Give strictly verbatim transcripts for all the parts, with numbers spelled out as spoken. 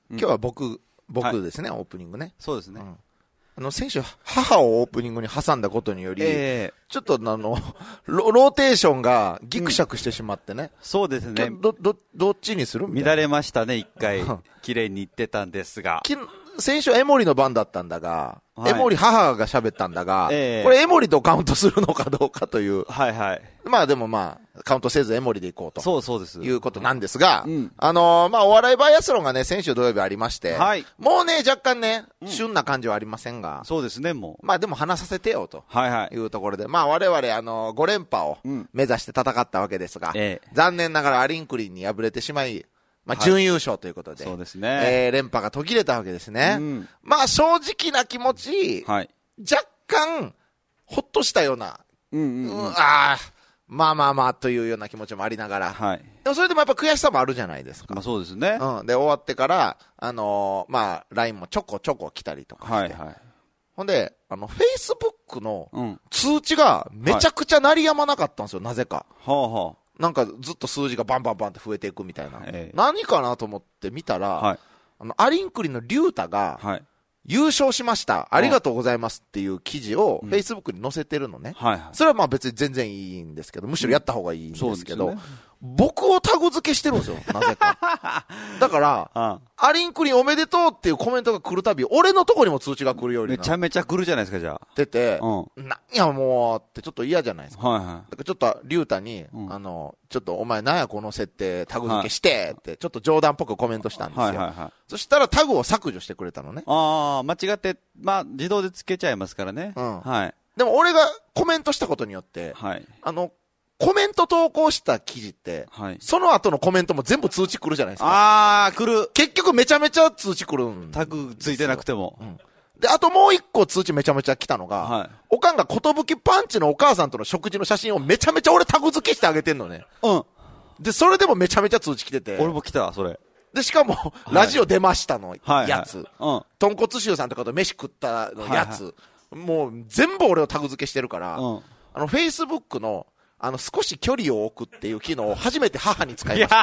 今日は僕、僕ですね、はい、オープニングね。 そうですね。 うんあの、先週、母をオープニングに挟んだことにより、えー、ちょっとあのロ、ローテーションがギクシャクしてしまってね。うん、 そうですね。 ど、ど、どっちにするみたいな。 乱れましたね、一回。綺麗に言ってたんですが。 先週、江森の番だったんだが、はい、江森母が喋ったんだが、えー、これ江森とカウントするのかどうかという。 はいはい。 まあでもまあ、カウントせず江森でいこうと。 そうそうです。 いうことなんですが、うん、あのー、まあお笑いバイアスロンがね、先週土曜日ありまして、はい、もうね、若干ね、旬な感じはありませんが、 うん、そうですね、もう。 まあでも話させてよと。はいはい。いうところで、まあ我々、あのー、ご連覇を目指して戦ったわけですが、うんええ、残念ながらアリンクリンに敗れてしまい、まあ、準優勝ということで、はい、 そうですね。 えー、連覇が途切れたわけですね。うん、まあ、正直な気持ち、はい、若干、ほっとしたような、うんうんうんうん、ああ、まあまあまあというような気持ちもありながら、はい、でもそれでもやっぱ悔しさもあるじゃないですか。 まあそうですね。 うん。で、終わってから、あのー、まあ、ライン もちょこちょこ来たりとかして、はいはい、ほんで、あの、Facebook の通知がめちゃくちゃ鳴りやまなかったんですよ、なぜか。はあはあなんかずっと数字がバンバンバンって増えていくみたいな。ええ、何かなと思って見たら、はい、あの、アリンクリンのリュウタが、はい、優勝しました。ありがとうございますっていう記事を Facebook に載せてるのね。うんはいはい、それはまあ別に全然いいんですけど、むしろやった方がいいんですけど、うんね、僕をタグ付けしてるんですよ、なぜか。だから、ああアリンクリンおめでとうっていうコメントが来るたび、俺のとこにも通知が来るようになってめちゃめちゃ来るじゃないですか、じゃあ。 出て、うん、なんやもうってちょっと嫌じゃないですか。はいはい。だからちょっと、リュウタに、うん、あの、ちょっとお前なんやこの設定タグ付けしてって、ちょっと冗談っぽくコメントしたんですよ。はいはいはい。そしたらタグを削除してくれたのね。 ああ、間違って、まあ自動で付けちゃいますからね。うん。はい。 でも俺がコメントしたことによって、はい。あの、コメント投稿した記事って、はい、その後のコメントも全部通知来るじゃないですか。 ああ、来る。 結局めちゃめちゃ通知来るん。 タグついてなくても。うん、 で、あともう一個通知めちゃめちゃ来たのが、はい、おかんがことぶきパンチのお母さんとの食事の写真をめちゃめちゃ俺タグ付けしてあげてんのね。うん。で、それでもめちゃめちゃ通知来てて。 俺も来た、それ。 で、しかも、はい、ラジオ出ましたのやつ。はいはいうん。豚骨臭さんとかと飯食ったのやつ。はいはい、もう全部俺をタグ付けしてるから、うん、あの、Facebook の、あの、少し距離を置くっていう機能を初めて母に使いました。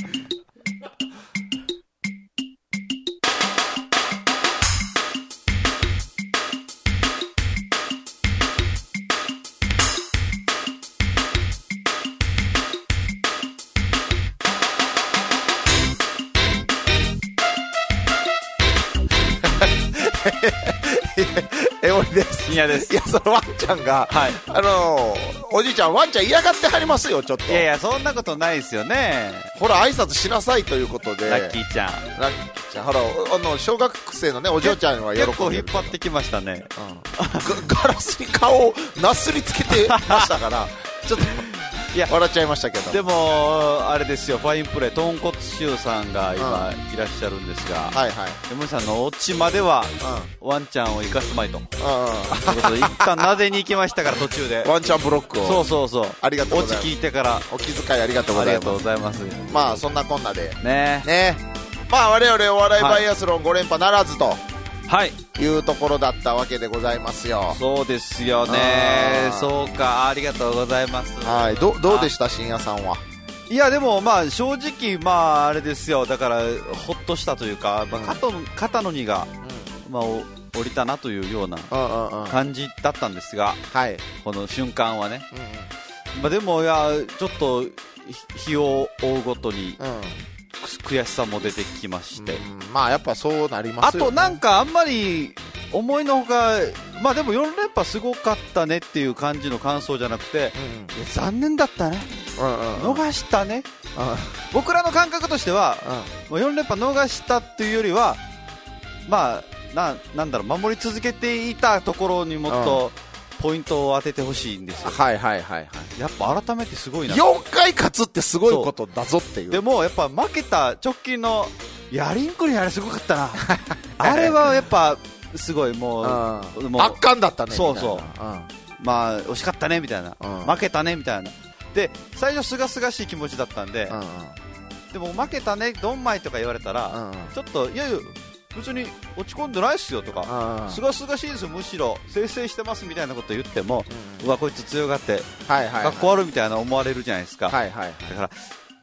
えおりです。 いやです。 いや、そのワンちゃんが、はい、あのー、おじいちゃん、ワンちゃん嫌がってはりますよ、ちょっと。 いやいや、そんなことないですよね。 ほら、挨拶しなさいということで。 ラッキーちゃん。 ラッキーちゃん。ほら、あの、小学生のね、お嬢ちゃんは喜んでる。 結構引っ張ってきましたね。 うん、ガラスに顔をなすりつけてましたから、ちょっと。いや笑っちゃいましたけどでもあれですよファインプレー豚骨臭さんが今いらっしゃるんですが、うん、はいはいエモリさんのオチまでは、うん、ワンちゃんを生かすまいと、うん、ということで一旦なでに行きましたから途中でワンちゃんブロックをそうそうそうありがとうございますオチ聞いてからお気遣いありがとうございますありがとうございますまあそんなこんなでねねまあ我々お笑いバイアスロンご連覇ならずとはい、いうところだったわけでございますよ。 そうですよね。そうか、ありがとうございます。 はい、どどうでした深夜さんは。 いやでもまあ正直まああれですよ。だからほっとしたというか、まあ、肩の肩の荷が、うん、まあ降りたなというような感じだったんですが、はい、この瞬間はね。うんうん、まあでもいやちょっと日を追うごとに。うん悔しさも出てきまして、 うん、まあやっぱそうなりますよね。 あとなんかあんまり思いのほかまあでもよん連覇すごかったねっていう感じの感想じゃなくて、うんうん、残念だったね、うんうんうん、逃したね、うん、僕らの感覚としては、うん、もうよん連覇逃したっていうよりはまあ な, なんだろう守り続けていたところにもっと、うんポイントを当ててほしいんですよ。 はいはいはいはい。 やっぱ改めてすごいな。 よんかい勝つってすごいことだぞっていう。 でもやっぱ負けた直近のヤリンクリンあれすごかったな。あれはやっぱすごいもう、 うん、もう圧巻だったね。 そうそう。うん、まあ惜しかったねみたいな、うん、負けたねみたいな。で最初すがすがしい気持ちだったんで、うんうん、でも負けたねドンマイとか言われたら、うんうん、ちょっといやいや。別に落ち込んでないっすよとかすがすがしいですよむしろ清々してますみたいなこと言っても、うん、うわこいつ強がって、はいはいはい、かっこ悪いみたいな思われるじゃないですか、はいはいはい、だから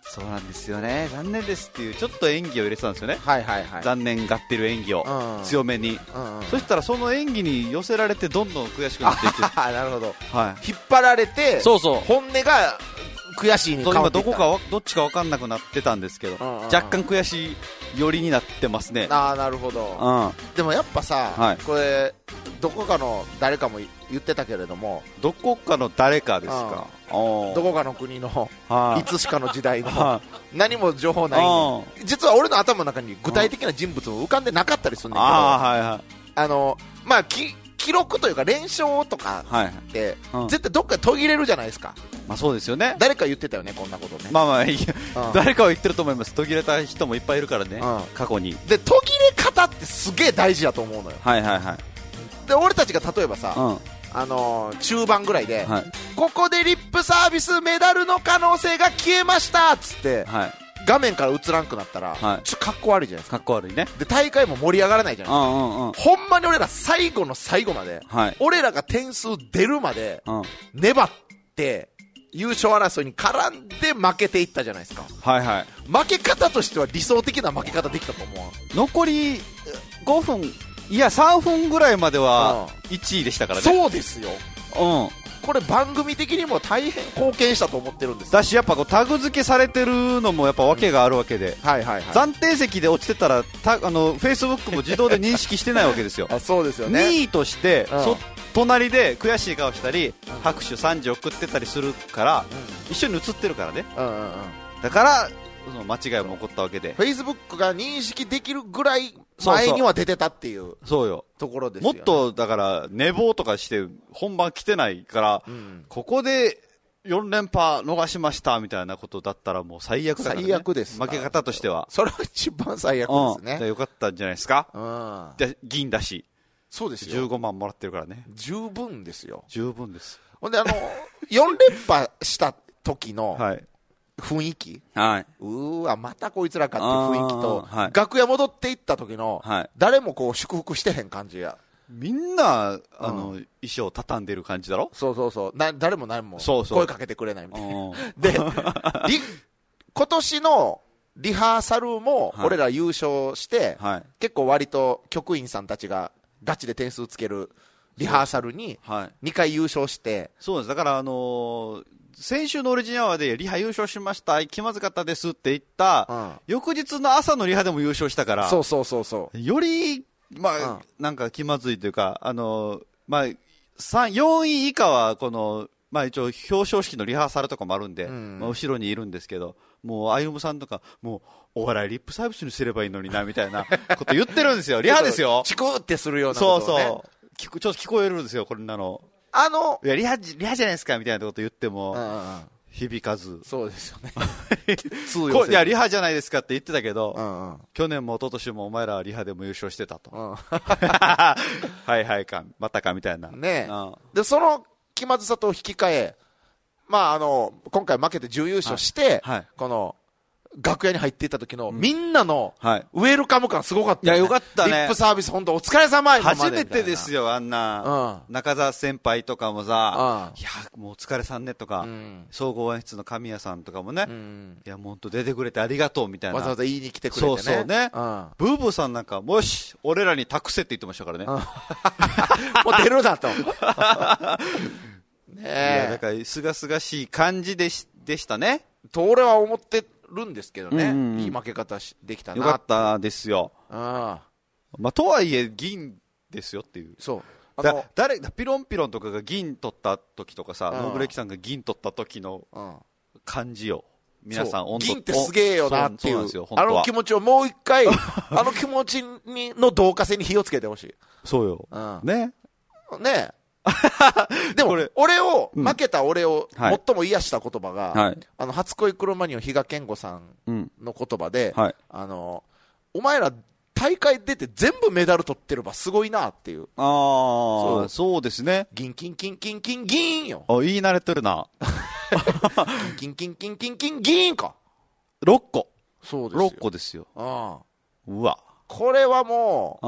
そうなんですよね、残念ですっていうちょっと演技を入れてたんですよね、 はいはいはい、 残念がってる演技を、うん、強めに、うんうん、そしたらその演技に寄せられてどんどん悔しくなっていくなるほど、 はい、 引っ張られてそうそう本音が悔しいに変わっていった。 今どこかどっちか分かんなくなってたんですけど、うんうんうん、若干悔しい寄りになってますね。 ああなるほど、うん、でもやっぱさ、はい、これどこかの誰かも言ってたけれども、 どこかの誰かですか、 うん、どこかの国の、はい、いつしかの時代の、はい、何も情報ないのに、実は俺の頭の中に具体的な人物も浮かんでなかったりするんだけど、あ、はいはい、あのまあき記録というか連勝とかって、はいうん、絶対どっかで途切れるじゃないですか。 まあそうですよね。 誰か言ってたよね、こんなことね。 まあまあいい、うん、誰かは言ってると思います。途切れた人もいっぱいいるからね、うん、過去に。 で途切れ方ってすげえ大事だと思うのよ。 はいはいはい。 で俺たちが例えばさ、うん、あのー、中盤ぐらいで、はい、ここでリップサービスメダルの可能性が消えましたっつって、はい、画面から映らんくなったら、はい、ちょっとかっこ悪いじゃないですか。 かっこ悪いね。 で大会も盛り上がらないじゃないですか、うんうんうん、ほんまに俺ら最後の最後まで、はい、俺らが点数出るまで、うん、粘って優勝争いに絡んで負けていったじゃないですか。はいはい。負け方としては理想的な負け方できたと思う。 残りごふん、いやさんぷんぐらいまではいちいでしたからね。 そうですよ。うん。これ番組的にも大変貢献したと思ってるんですよ。 だしやっぱこうタグ付けされてるのもやっぱ訳があるわけで、うん、はいはいはい、暫定席で落ちてたらたあのフェイスブックも自動で認識してないわけですよ。 あ、そうですよね。 にいとして、うん、そ隣で悔しい顔したり、うん、拍手さんじ送ってたりするから、うん、一緒に映ってるからね、うんうんうん、だからその間違いも起こったわけで、 フェイスブックが認識できるぐらい前には出てたっていうそうよところですよね。 もっとだから寝坊とかして本番来てないから、うん、ここでよん連覇逃しましたみたいなことだったらもう最悪だからね。 最悪です。 負け方としてはそれは一番最悪ですね、 うん、じゃよかったんじゃないですか、うん、で銀だし、 そうですよ、 じゅうごまんもらってるからね。 十分ですよ。 十分です。 ほんであのよん連覇した時の、はい雰囲気、はい、うーわまたこいつらかっていう雰囲気と、はい、楽屋戻っていった時の、はい、誰もこう祝福してへん感じや。 みんなあの、うん、衣装畳んでる感じだろ。 そうそうそう、な誰も何も声かけてくれないみたいな。で今年のリハーサルも俺ら優勝して、はい、結構割と局員さんたちがガチで点数つけるリハーサルににかい優勝して、 そうです。だからあのー先週のオリジンアワーでリハ優勝しました気まずかったですって言った、うん、翌日の朝のリハでも優勝したから、 そうそうそうそうよりまあ、うん、なんか気まずいというか、あのまあよんい以下はこのまあ一応表彰式のリハーサルとかもあるんで、うんまあ、後ろにいるんですけど、もう歩夢さんとかもうお笑いリップサービスにすればいいのになみたいなこと言ってるんですよ。リハですよ。 チクってするようなことを、ね、 そうそう聞くちょっと聞こえるんですよ、こんなの。 あのいやリハ、リハじゃないですかみたいなこと言っても、うんうん、響かず。 そうですよねいやリハじゃないですかって言ってたけど、うんうん、去年も一昨年もお前らはリハでも優勝してたと、うん、はいはいかまたかみたいなねえ、うん、でその気まずさと引き換え、まああの今回負けて準優勝して、はいはい、この楽屋に入っていった時の、うん、みんなのウェルカム感すごかったよね。 いやよかったね。 リップサービス本当お疲れ様。 初めてですよあんな、うん、中澤先輩とかもさ、うん、いやもうお疲れさんねとか、うん、総合演出の神谷さんとかもね、うん、いやもう本当出てくれてありがとうみたいな、 わざわざ言いに来てくれてね。 そうそうね、うん、ブーブーさんなんかもし俺らに託せって言ってましたからね、うん、もう出るなとねえ、いやだからすがすがしい感じで し, でしたねと俺は思ってるんですけどね、うんうん、いい負け方しできたな。 よかったですよ。あ、まあ、とはいえ銀ですよっていう。そうあのだ誰ピロンピロンとかが銀取った時とかさ、ノブレキさんが銀取った時の感じよ。皆さん温度銀ってすげえよなっていう、あの気持ちをもう一回あの気持ちにの同化性に火をつけてほしい。 そうよ、うん、ねねでも俺を、負けた俺を最も癒した言葉が、はい、あの初恋クロマニオン比嘉健吾さんの言葉で、うんはい、あのお前ら大会出て全部メダル取ってればすごいなっていう。 ああそう、そうですね。 銀金金金金銀よ。 あ、言い慣れてるな金金金金金銀かろっこ。 そうですよ。 ろっこですよ。ああ、うわこれはもう、うん、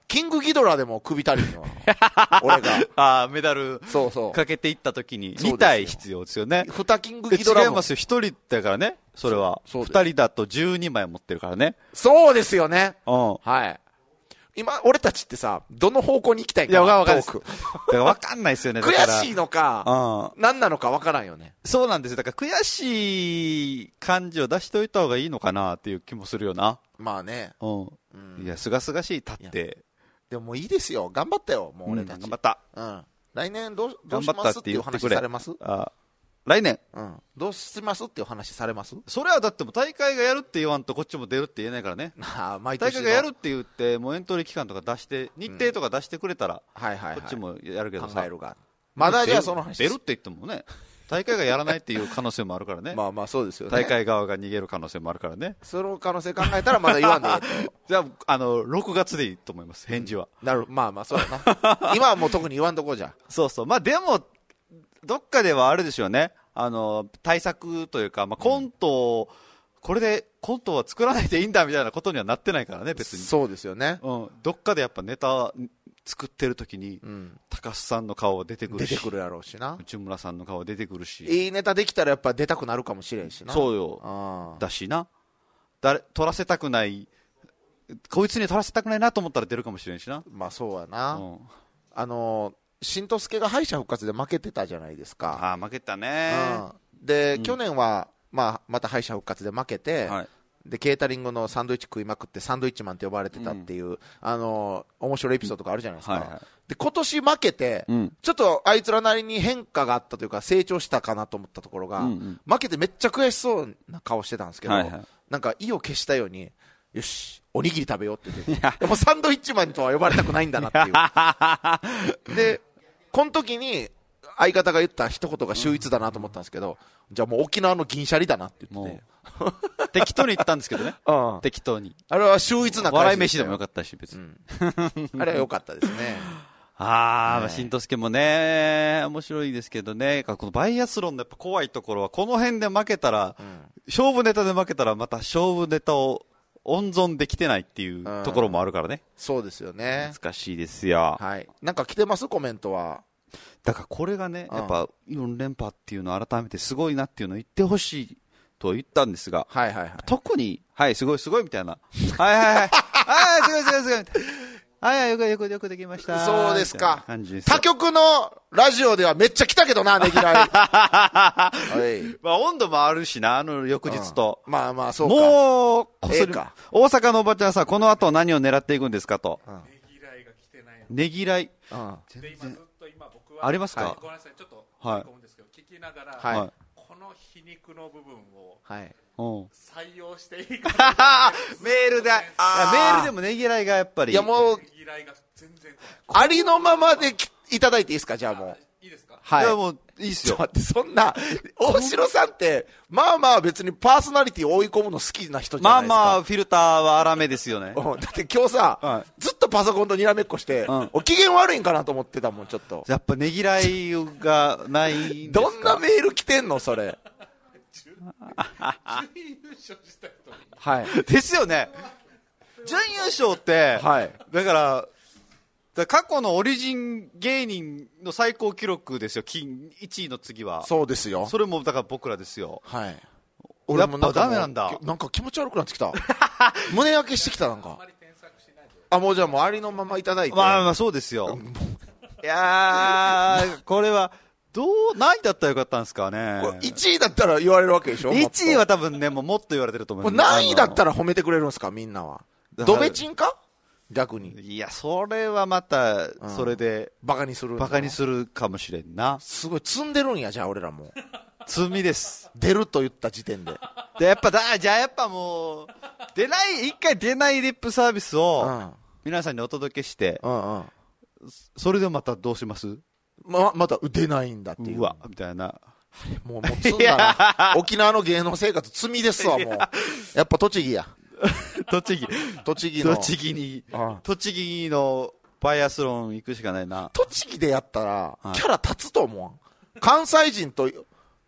キングギドラでも首足りんよ。俺が。 ああ、メダルそうそうかけていった時にに体必要ですよね。 二キングギドラも。 違いますよ。ひとりだからね。それは。ふたりだとじゅうにまい持ってるからね。 そうですよね。 うん。 はい。今、俺たちってさ、どの方向に行きたいかな。 いや、わかんない。だからわかんないですよね。 悔しいのか、うん、何なのかわからんよね。 そうなんですよ。だから悔しい感じを出しておいた方がいいのかなっていう気もするよな。 まあね。 うん。うん、いや、すがすがしい立って。 でももういいですよ。頑張ったよ、もう俺たち。 うん、頑張った。 うん。来年どう、どうしますっていう話されます？ あ、来年。 うん。どうしますっていう話されます？ それはだってもう大会がやるって言わんとこっちも出るって言えないからね。ああ、毎年。大会がやるって言って、もうエントリー期間とか出して、日程とか出してくれたら、うん、はいはいはい。こっちもやるけどさ。考えるが。まだじゃあその話。出るって言ってもね。大会がやらないっていう可能性もあるからね。 まあまあそうですよね。 大会側が逃げる可能性もあるからね。 その可能性考えたらまだ言わんでいいと。 じゃあ、あの、ろくがつでいいと思います、返事は。 うん、なる、まあまあそうだな。今はもう特に言わんとこじゃ。 そうそう。まあでも、どっかではあるでしょうね。あの、対策というか、まあコントを、うん、これでコントは作らないでいいんだみたいなことにはなってないからね、別に。 そうですよね。 うん。どっかでやっぱネタ、作ってる時に、うん、高須さんの顔出てくるし、 出てくるやろうしな、 内村さんの顔出てくるし、 いいネタできたらやっぱ出たくなるかもしれんしな。 そうよ。だしな、誰撮らせたくない、こいつに撮らせたくないなと思ったら出るかもしれんしな。 まあそうやな。うん、あの新之助が敗者復活で負けてたじゃないですか。 ああ、負けたね。 うん、で、うん、去年はまあまた敗者復活で負けて。はい、でケータリングのサンドイッチ食いまくってサンドイッチマンって呼ばれてたっていう、うん、あの面白いエピソードがあるじゃないですか、はいはい、で今年負けて、うん、ちょっとあいつらなりに変化があったというか成長したかなと思ったところが、うんうん、負けてめっちゃ悔しそうな顔してたんですけど、はいはい、なんか意を消したようによしおにぎり食べようって言ってでもサンドイッチマンとは呼ばれたくないんだなっていうでこの時に相方が言った一言が秀逸だなと思ったんですけど、うん、じゃあもう沖縄の銀シャリだなって言ってて適当に言ったんですけどね、うん、適当にあれは秀逸な笑い飯でもよかったし別に、うん、 あれはよかったですねああ、新之助もね面白いですけどね、このバイアスロンのやっぱ怖いところはこの辺で負けたら、うん、勝負ネタで負けたらまた勝負ネタを温存できてないっていうところもあるからね、うん、 そうですよね、 難しいですよ。 はい、なんか来てますコメントは。 だからこれがね、やっぱよん連覇っていうのを改めてすごいなっていうのを言ってほしいと言ったんですが、 はいはいはい、 特に、はい、すごいすごいみたいな、はいはいはい、はい、すごいすごいすごいみたいな、はいはい、よくよくよくできました。 そうですか。他局のラジオではめっちゃ来たけどな、ねぎらい。はい。 まあ温度もあるしな、あの翌日と。 うん、まあまあそうか。 もう、こすり、ええ、大阪のおばちゃんさ、この後何を狙っていくんですかと。うん、ねぎらいが来てない。 ねぎらい。 うん。全然。 ありますか、 はい、ごめんなさい、ちょっと聞こうんですけど、はい、聞きながら、はい、この皮肉の部分を採用していいかなメールで、あメールでもねぎらいがやっぱり、 いやもう、ねぎらいが全然ありのままでいただいていいですか、じゃあもう。 いいですか、 はい。いやもういいっすよ。 ちょっと待って、そんな、大城さんって、まあまあ別にパーソナリティを追い込むの好きな人じゃないですか。 まあまあ、フィルターは荒めですよね。 だって今日さ、はい、ずっとパソコンとにらめっこして、うん、お機嫌悪いんかなと思ってたもん、ちょっと。 やっぱねぎらいがないんですか。 どんなメール来てんの、それ。 準優勝した人に。 はい。ですよね。準優勝って、はい。だから、過去のオリジン芸人の最高記録ですよ、金いちいの次は。 そうですよ。 それもだから僕らですよ。 はい。 俺もなんかダメなんだ。 なんか気持ち悪くなってきた。胸焼けしてきた、なんか。あ、もうじゃあもうありのままいただいて。 まあまあそうですよ。いやー、これは、どう、何位だったらよかったんですかね。 いちいだったら言われるわけでしょ。 いちいは多分ね、もうもっと言われてると思います。 何位だったら褒めてくれるんですか、みんなは。ドベチンか逆に。 いや、それはまた、それで、 バカにする。 バカにするかもしれんな。 すごい、積んでるんや、じゃあ俺らも。 積みです。 出ると言った時点で。 で、やっぱだ、じゃあやっぱもう、出ない、一回出ないリップサービスを、皆さんにお届けして、うんうん、それでまたどうします？ ま、また出ないんだっていう。 うわ、みたいな。 もう、もう積んだな。沖縄の芸能生活積みですわ、もう。やっぱ栃木や。 栃木。 栃木の。 栃木に、栃木のバイアスロン行くしかないな。 栃木でやったら、キャラ立つと思う。関西人と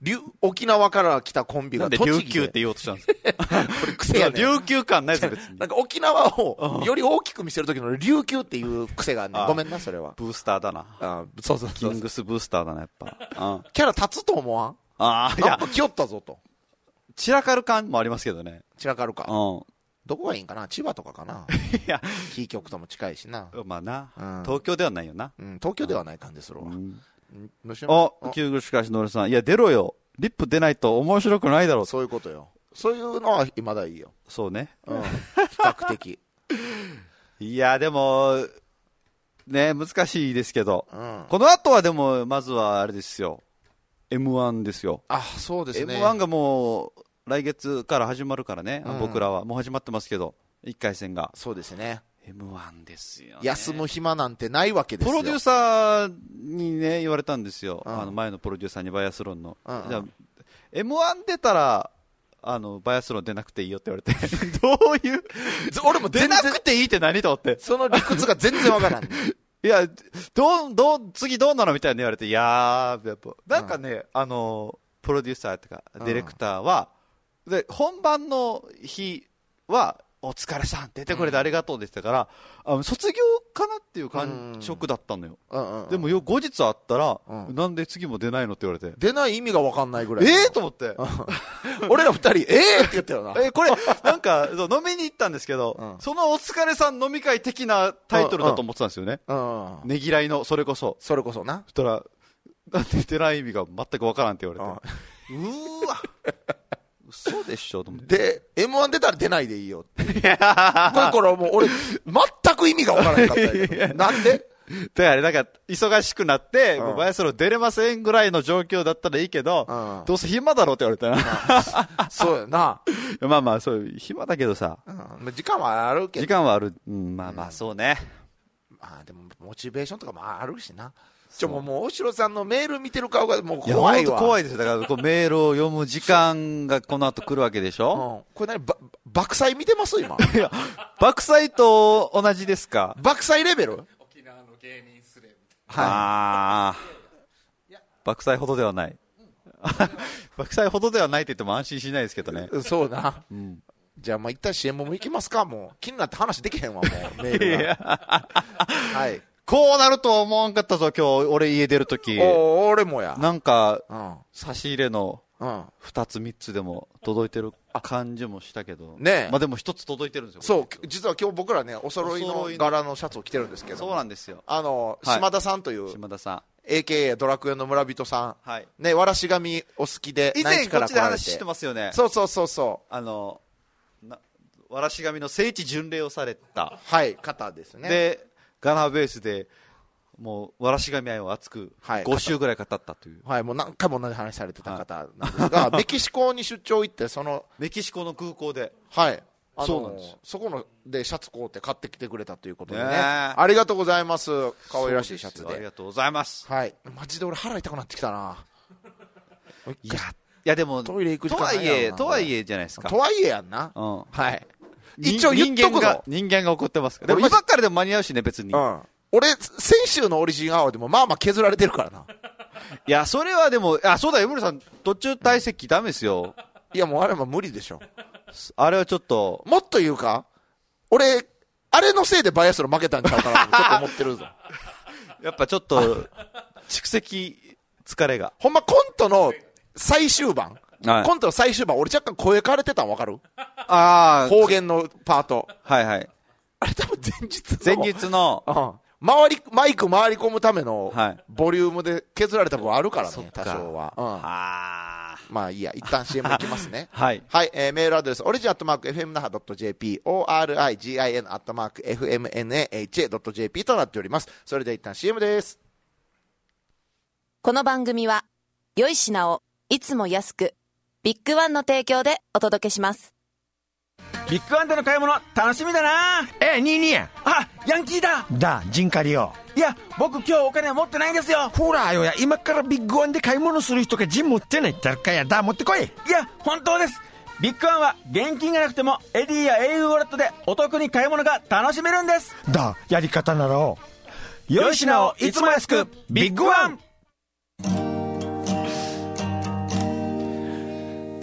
沖縄から来たコンビが栃木で。なんで琉球って言おうとしたんですかこれ癖やねん。 琉球感ないです別に。 なんか沖縄をより大きく見せるときの琉球っていう癖があるね。ごめんな、それは。 ブースターだな。 あそうそうそう。 キングスブースターだな、やっぱ。 キャラ立つと思わんああ、いや。なんか来よったぞと。 散らかる感もありますけどね。 散らかるか。うん。どこがいいんかな千葉とかかな。いや。キー局とも近いしな。 まあな、うん。東京ではないよな。 うん、東京ではない感じするわ。うん。 あ、キューグしかしのりさん。いや、出ろよ。リップ出ないと面白くないだろう。 そういうことよ。そういうのは今だいいよ。 そうね。 うん。比較的。 いや、でも、ね、難しいですけど。うん、この後はでも、まずはあれですよ。エムワン ですよ。 あ、そうですね。 エムワン がもう、来月から始まるからね。うん、僕らは。もう始まってますけど。いっかい戦が。 そうですね。 エムワン ですよ、ね。 休む暇なんてないわけですよ。 プロデューサーにね、言われたんですよ。うん、あの前のプロデューサーにバイアスロンの。うんうん、じゃあ エムワン 出たら、あの、バイアスロン出なくていいよって言われて。どういう、 俺も出なくていいって何と思って。 その理屈が全然わからん、ね。 いや、どう、どう、次どうなのみたいに言われて、いやー、やっぱ、なんかね、うん、あの、プロデューサーとか、ディレクターは、うん、で、本番の日は、お疲れさん出てくれてありがとうでしたから、うん、あの卒業かなっていう感触だったのよ、うんうんうん、でもよ後日会ったら、うん、なんで次も出ないのって言われて出ない意味が分かんないぐらいええー、と思って俺ら二人ええー、って言ったよなえー、これなんかそう飲みに行ったんですけど、うん、そのお疲れさん飲み会的なタイトルだと思ってたんですよね、うんうん、ねぎらいのそれこそそれこそなそしたらなんで出ない意味が全く分からんって言われて、うん、うーわ嘘でしょと思って。 で、エムワン 出たら出ないでいいよって。これからもう俺、全く意味がわからなかったけど。なんでだから、なんか、忙しくなって、うん、もうバイアスロン出れませんぐらいの状況だったらいいけど、うん、どうせ暇だろうって言われたな。 そうやな。 まあまあ、そう、暇だけどさ。 うん、時間はあるけど。 時間はある。うん、まあまあ、そうね。 まあでも、モチベーションとかもあるしな。ちょ、もう、もう、大城さんのメール見てる顔がもう怖いわ。いや、 怖いですよ。だから、こうメールを読む時間がこの後来るわけでしょ、 うん、これ何、ば、爆災見てます今。 いや、爆災と同じですか爆災レベル沖縄の芸人スレみたいな。はい。あー。爆災ほどではない。爆災ほどではないって言っても安心しないですけどね。 そうな。うん。じゃあ、まあ、一旦 シーエム も行きますかもう。気になって話できへんわ、もう。メールが。はい。 こうなるとは思わんかったぞ、今日、俺家出るとき。 お俺もや。 なんか、うん、差し入れの、二つ三つでも届いてる感じもしたけど。ねえ。まあでも一つ届いてるんですよ。 そう、実は今日僕らね、お揃いの柄のシャツを着てるんですけど。 そうなんですよ。 あの、はい、島田さんという。 島田さん。 エーケーエー ドラクエの村人さん。はい。ね、わらし髪お好きで、 以前こっちで話してますよね。 そうそうそうそう。 あの、なわらし髪の聖地巡礼をされた。 はい、方ですね。 で、ガナーベースで、もうわらし髪愛を熱くご週ぐらい語ったという、 はい、もう何回も同じ話されてた方なんですが、はい、メキシコに出張行って、そのメキシコの空港で、 はい、あのそうなんです。そこのでシャツ買うて買ってきてくれたということでね、ねありがとうございます、可愛らしいシャツで、 ありがとうございます、 はい、マジで俺、腹痛くなってきたな、 いや、いやでも、 トイレ行く時間ないやろな、とはいえ、とはいえじゃないですか、 とはいえやんな、うん、はい、 一応言っとくぞ、人間が怒ってますから、でも今からでも間に合うしね、別に。うん俺、先週のオリジンアワーでもまあまあ削られてるからな。 いや、それはでも、あ、そうだよ、ムルさん、途中退席ダメですよ。 いや、もうあれは無理でしょ。 あれはちょっと。 もっと言うか俺、あれのせいでバイアスロン負けたんちゃうかなってちょっと思ってるぞ。 やっぱちょっと、蓄積疲れが。 ほんまコントの最終盤。はい、コントの最終盤、俺若干声枯れてたん分かる？ああ。方言のパート。 はいはい。 あれ多分前日の。 前日の。 うん回り、マイク回り込むための、ボリュームで削られた部分あるからね、はい、多少は。うん、あまあいいや、一旦 シーエム いきますね。はい。はい、えー、メールアドレス、オリジンアットマーク エフエムナハドットジェーピー、オーアールアイジン アットマーク エフエムナハドットジェーピー となっております。それでは一旦 シーエム です。 この番組は、良い品をいつも安く、ビッグワンの提供でお届けします。 ビッグワンでの買い物楽しみだな。 ええ、にいにや。 あ、ヤンキーだ。 だ、ジンカリよ。 いや、僕今日お金持ってないんですよ。 ほらよや、今からビッグワンで買い物する人がジン持ってないって言ったらかや。だ、持ってこい。いや、本当です。ビッグワンは現金がなくてもエディや エーユー ウォレットでお得に買い物が楽しめるんです。 だ、やり方なら良い品をいつも安くビッグワン。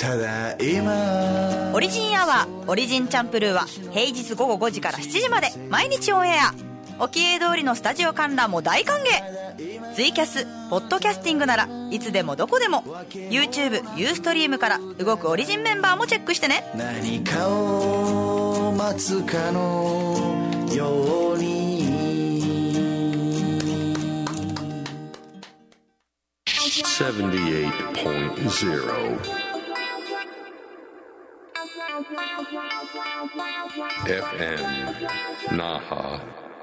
ただ今オリジンアワーオリジンチャンプルーは平日午後ごじからしちじまで毎日オンエア。沖江通りのスタジオ観覧も大歓迎。ツイキャスポッドキャスティングならいつでもどこでも YouTube、ユーストリームから動くオリジンメンバーもチェックしてね。 何かを待つかのようにセブンティエイトポイントゼロ エフエム Naha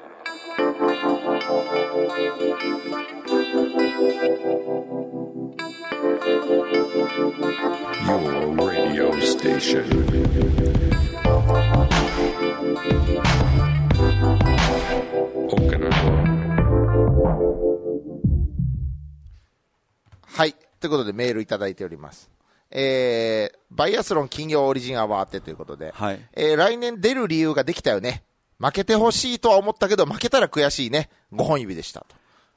Your radio station Okinawa。 はい。ということでメールいただいております。えー、バイアスロン金曜オリジンアワーってということで、はい、えー、来年出る理由ができたよね。負けてほしいとは思ったけど、負けたら悔しいね。ごほん指でしたと。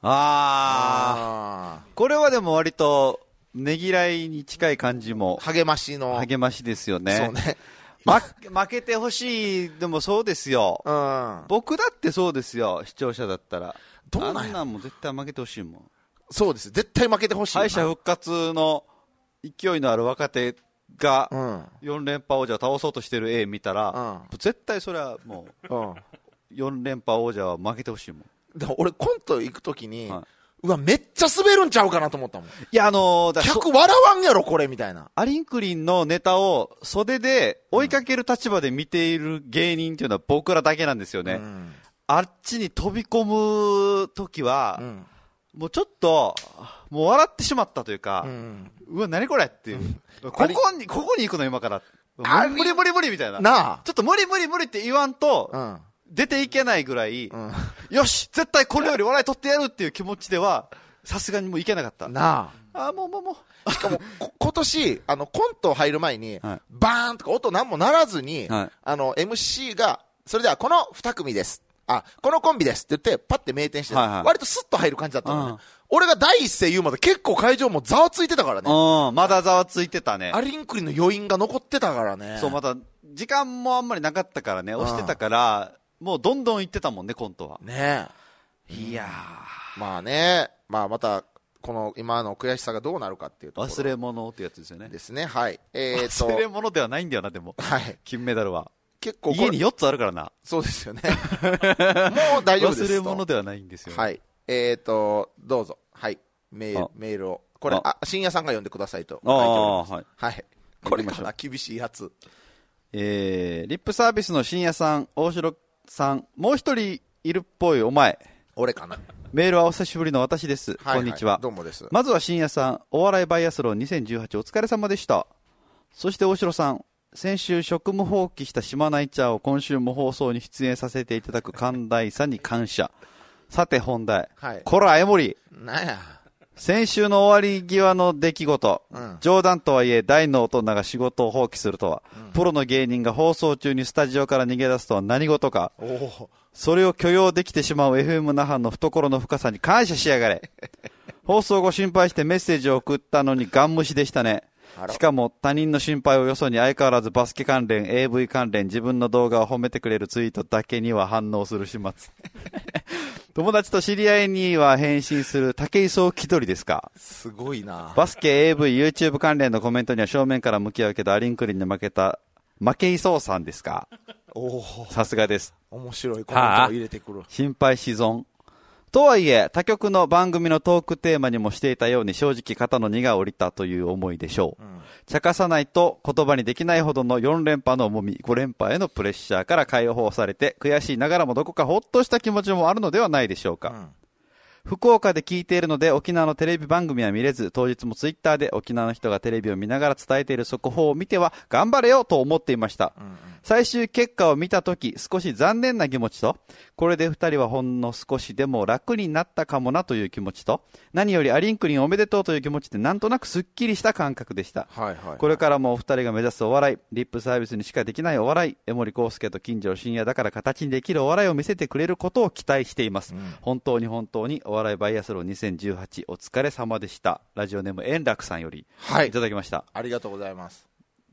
あー。これはでも割と、ねぎらいに近い感じも。 励ましの。 励ましですよね。 そうね。 ま、負けてほしい、でもそうですよ。うん。僕だってそうですよ。視聴者だったら。どうなんや。あんなんも絶対負けてほしいもん。 そうです。絶対負けてほしい。 敗者復活の勢いのある若手がよん連覇王者を倒そうとしてる絵見たら、うん、絶対それはもう、うん、よん連覇王者は負けてほしいもん。 だから俺コント行くときに、はい、うわ、めっちゃ滑るんちゃうかなと思ったもん。いや、あのー、だ客笑わんやろ、これ、みたいな。 アリンクリンのネタを袖で追いかける立場で見ている芸人っていうのは僕らだけなんですよね。うん、あっちに飛び込むときは、うん、もうちょっと、もう笑ってしまったというか、うん、うわ、何これっていう。うん、ここに、ここに行くの今から。無理無理無理みたいな。なあ。ちょっと無理無理無理って言わんと、うん、出ていけないぐらい、うん、よし絶対これより笑い取ってやるっていう気持ちでは、さすがにもういけなかった。 なあ。あ、もうもうもう。 しかも、今年、あの、コント入る前に、はい、バーンとか音なんもならずに、はい、あの、エムシー が、それではこの二組です。あ、このコンビですって言って、パッて名店して、はいはい、割とスッと入る感じだったのね。俺が第一声言うまで結構会場もざわついてたからね。 うん、まだざわついてたね。 アリンクリンの余韻が残ってたからね。 そう、また、時間もあんまりなかったからね、押してたから、もうどんどん行ってたもんね、コントは。 ねえ。いやー。まあね、まあまた、この今の悔しさがどうなるかっていうところ。 忘れ物ってやつですよね。 ですね、はい。えーと。 忘れ物ではないんだよな、でも。はい。金メダルは。 結構家によっつあるからな。 そうですよね。もう大丈夫です。 忘れ物ではないんですよ、ね。 はい。えーと、どうぞ。はい。メール、メールを。これ、あ、深夜さんが読んでくださいと書いております。はい。はい。これかな、厳しいやつ。 えー、リップサービスの深夜さん、大城さん、もう一人いるっぽいお前。 俺かな。 メールはお久しぶりの私です。はいはい、こんにちは。 どうもです。 まずは深夜さん、お笑いバイアスロンにせんじゅうはちお疲れ様でした。そして大城さん、先週職務放棄した島内茶を今週も放送に出演させていただく寛大さんに感謝。さて本題。はい。こら、エモリ。 なんや。 先週の終わり際の出来事、うん、冗談とはいえ大の大人が仕事を放棄するとは、うん、プロの芸人が放送中にスタジオから逃げ出すとは何事か。おそれを許容できてしまう エフエム 那覇の懐の深さに感謝しやがれ。放送後心配してメッセージを送ったのにガン無視でしたね。しかも他人の心配をよそに相変わらずバスケ関連、エーブイ 関連、自分の動画を褒めてくれるツイートだけには反応する始末。友達と知り合いには返信する武井壮気取りですか。 すごいな。 バスケ、エーブイ、YouTube 関連のコメントには正面から向き合うけどアリンクリンに負けた負けいそうさんですか。おー、さすがです。 面白いコメントを入れてくる。 心配し損。とはいえ他局の番組のトークテーマにもしていたように正直肩の荷が下りたという思いでしょう、うん、茶化さないと言葉にできないほどのよん連覇の重み、ご連覇へのプレッシャーから解放されて悔しいながらもどこかほっとした気持ちもあるのではないでしょうか、うん、福岡で聞いているので沖縄のテレビ番組は見れず、当日もツイッターで沖縄の人がテレビを見ながら伝えている速報を見ては頑張れよと思っていました、うんうん、最終結果を見たとき少し残念な気持ちと、これで二人はほんの少しでも楽になったかもなという気持ちと、何よりアリンクリンおめでとうという気持ちでなんとなくすっきりした感覚でした、はいはいはい、これからもお二人が目指すお笑い、リップサービスにしかできないお笑い、江森康介と金城深夜だから形にできるお笑いを見せてくれることを期待しています、うん、本当に本当にお笑いバイアスロンにせんじゅうはちお疲れ様でした。ラジオネーム円楽さんより、はい、いただきました。 ありがとうございます。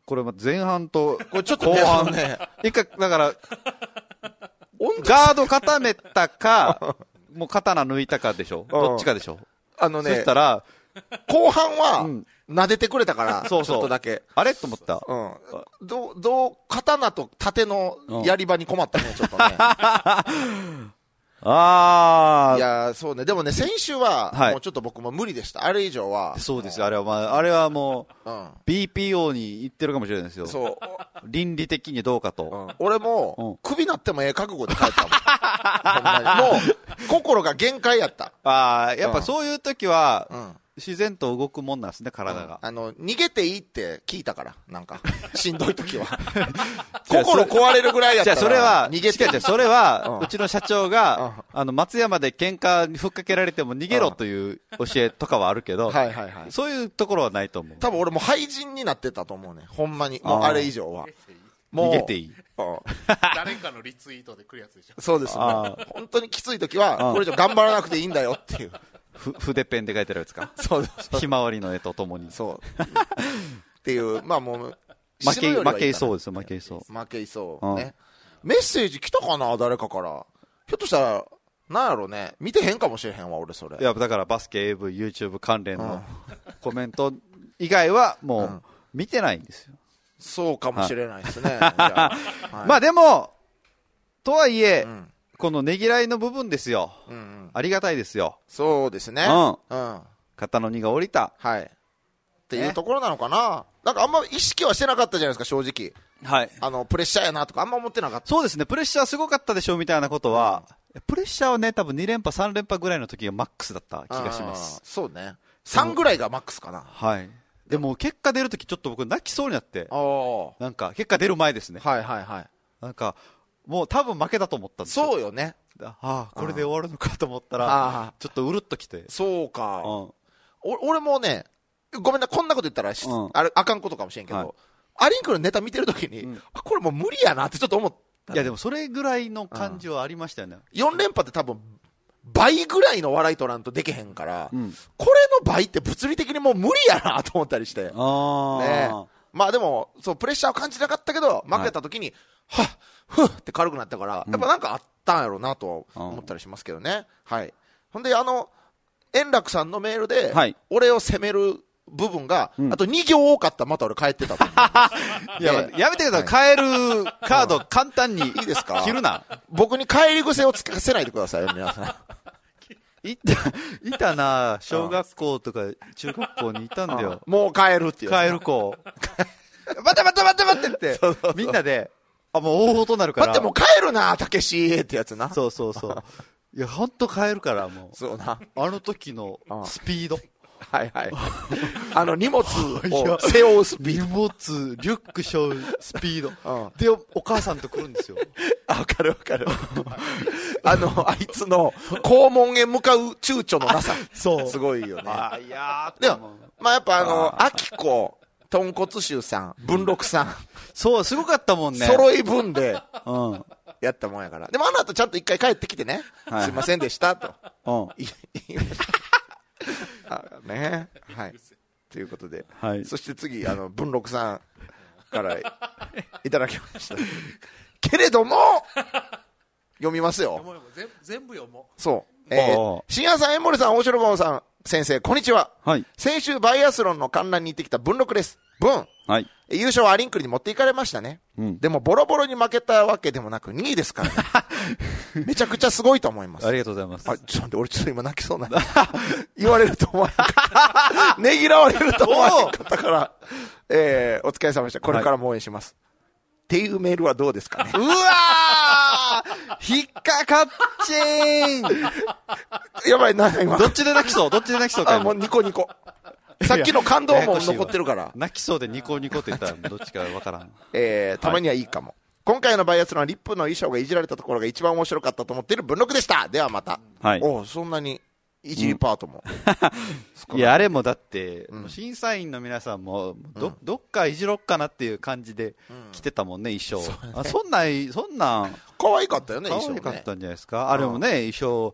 これ前半とこれちょっと後半ね、 一回、だから、ガード固めたか、もう刀抜いたかでしょ。どっちかでしょ。 あのね、 そしたら、 後半は、撫でてくれたから、そうそうちょっとだけ。 あれと思った。 うん。どう、どう、刀と盾のやり場に困ったね、ちょっとね。 ああ。 いやそうね。でもね、先週は、もうちょっと僕も無理でした。あれ以上は。 そうですよ。あれはまあ、あれはもう、うん、ビーピーオー に言ってるかもしれないですよ。そう。倫理的にどうかと。 うん、俺も、うん、首なってもええ覚悟で帰ったもん。ほんまにもう、心が限界やった。 ああ、やっぱそういう時は、うん、自然と動くもんなんですね、体が、 うん。あの、逃げていいって聞いたから、なんか、しんどい時は。心壊れるぐらいやったら。 じゃあそれは、逃げていい。それは、うん、うちの社長が、うん、あの、松山で喧嘩にふっかけられても逃げろという教えとかはあるけど、はいはいはい。そういうところはないと思う。 多分俺も廃人になってたと思うね。ほんまに。もうあれ以上は。 もう逃げていい。 誰かのリツイートで来るやつでしょ。 そうですね。本当にきつい時は、これ以上頑張らなくていいんだよっていう。 ふ筆ペンで書いてるやつか。そうです。ひまわりの絵とともに。 そう。っていう、まあもう、 負け、負けいそうですよ、負けいそう。 負けいそうね。メッセージ来たかな、誰かから。ひょっとしたら、なんやろね、見てへんかもしれへんわ、俺それ。 いや、だからバスケ、エーブイ、YouTube 関連のコメント以外はもう見てないんですよ。 そうかもしれないですね。 まあでも、とはいえ、このねぎらいの部分ですよ。ありがたいですよ。 そうですね。 うん。肩の荷が下りた。 はい。っていうところなのかな。なんかあんま意識はしてなかったじゃないですか、正直。はい。あの、プレッシャーやなとかあんま思ってなかった。 そうですね、プレッシャーすごかったでしょ、みたいなことは。プレッシャーはね、多分に連覇、さん連覇ぐらいの時がマックスだった気がします。 そうね。さんぐらいがマックスかな。 はい。でも結果出るときちょっと僕泣きそうになって。なんか、結果出る前ですね。 はいはいはい。 なんか、もう多分負けだと思ったんですよ。 そうよね。 ああ、これで終わるのかと思ったら、ちょっとうるっときて。 そうか。うん、お俺もね、ごめんな、こんなこと言ったら、うん、あれ、あかんことかもしれんけど、はい、アリンクのネタ見てるときに、うん、あ、これもう無理やなってちょっと思った、ね。 いや、でもそれぐらいの感じはありましたよね。 うん、よん連覇って多分、倍ぐらいの笑い取らんとできへんから、うん、これの倍って物理的にもう無理やなと思ったりして。あね、まあでも、そう、プレッシャーを感じなかったけど、負けたときに、はい、はっ、ふっって軽くなったから、やっぱなんかあったんやろうなと思ったりしますけどね。はい。ほんで、あの、円楽さんのメールで、はい、俺を責める部分が、うん、あとに行多かったらまた俺帰ってたと思いや、やめてください。変えるカード簡単に。いいですか？切るな。 僕に帰り癖をつかせないでくださいよ、皆さん。 いた、いたな小学校とか中学校にいたんだよ。 もう帰るっていう。 帰る子。待って待って待って待ってって。そうそうそうみんなで、あ、もう大事になるから。 待ってもう帰るなたけしってやつな。 そうそうそう。いや、ほんと帰るから、もう。 そうな。 あの時のスピード。 はいはい。あの荷物を背負うスピード。 荷物、リュック背負うスピード。うん、で、お母さんと来るんですよ。 わかるわかる。あの、あいつの肛門へ向かう躊躇のなさ。そう。すごいよね。あいやー。でも、まあやっぱあの、アキコ、豚骨臭さん、文禄さん。 そう、すごかったもんね。 揃い分で、うん。やったもんやから。でもあの後ちゃんと一回帰ってきてね。はい、すいませんでした、と。うん。言いました。あね。はい。ということで。はい。そして次、あの、文禄さんからいただきました。けれども、読みますよ。 全部読もう。そう。えー、深夜さん、江森さん、大城郷さん、先生、こんにちは。はい。先週、バイアスロンの観覧に行ってきた文禄です。文。はい。優勝はアリンクルに持っていかれましたね。うん。でも、ボロボロに負けたわけでもなく、にいですからね。めちゃくちゃすごいと思います。 ありがとうございます。 あ、ちょっと待って、俺ちょっと今泣きそうな。言われると思わなかった。ねぎらわれると思わなかったから、えー、お疲れ様でした。これからも応援します。はい、っていうメールはどうですかね。 うわー引っかかっちーんやばいな、今。 どっちで泣きそうどっちで泣きそうか。 あ、もうニコニコ。さっきの感動も残ってるから。 泣きそうでニコニコって言ったらどっちかわからん。 えー、たまにはいいかも。はい、今回のバイアスロンはリップの衣装がいじられたところが一番面白かったと思っている文禄でした。ではまた。はい。おそんなにいじりパートも。 うん、いや、あれもだって、うん、審査員の皆さんもど、うん、どっかいじろっかなっていう感じで着てたもんね、衣装。そ, ね、あそんな、そんな。 可愛かったよね、衣装、ね。 可愛かったんじゃないですか。あれもね、衣装。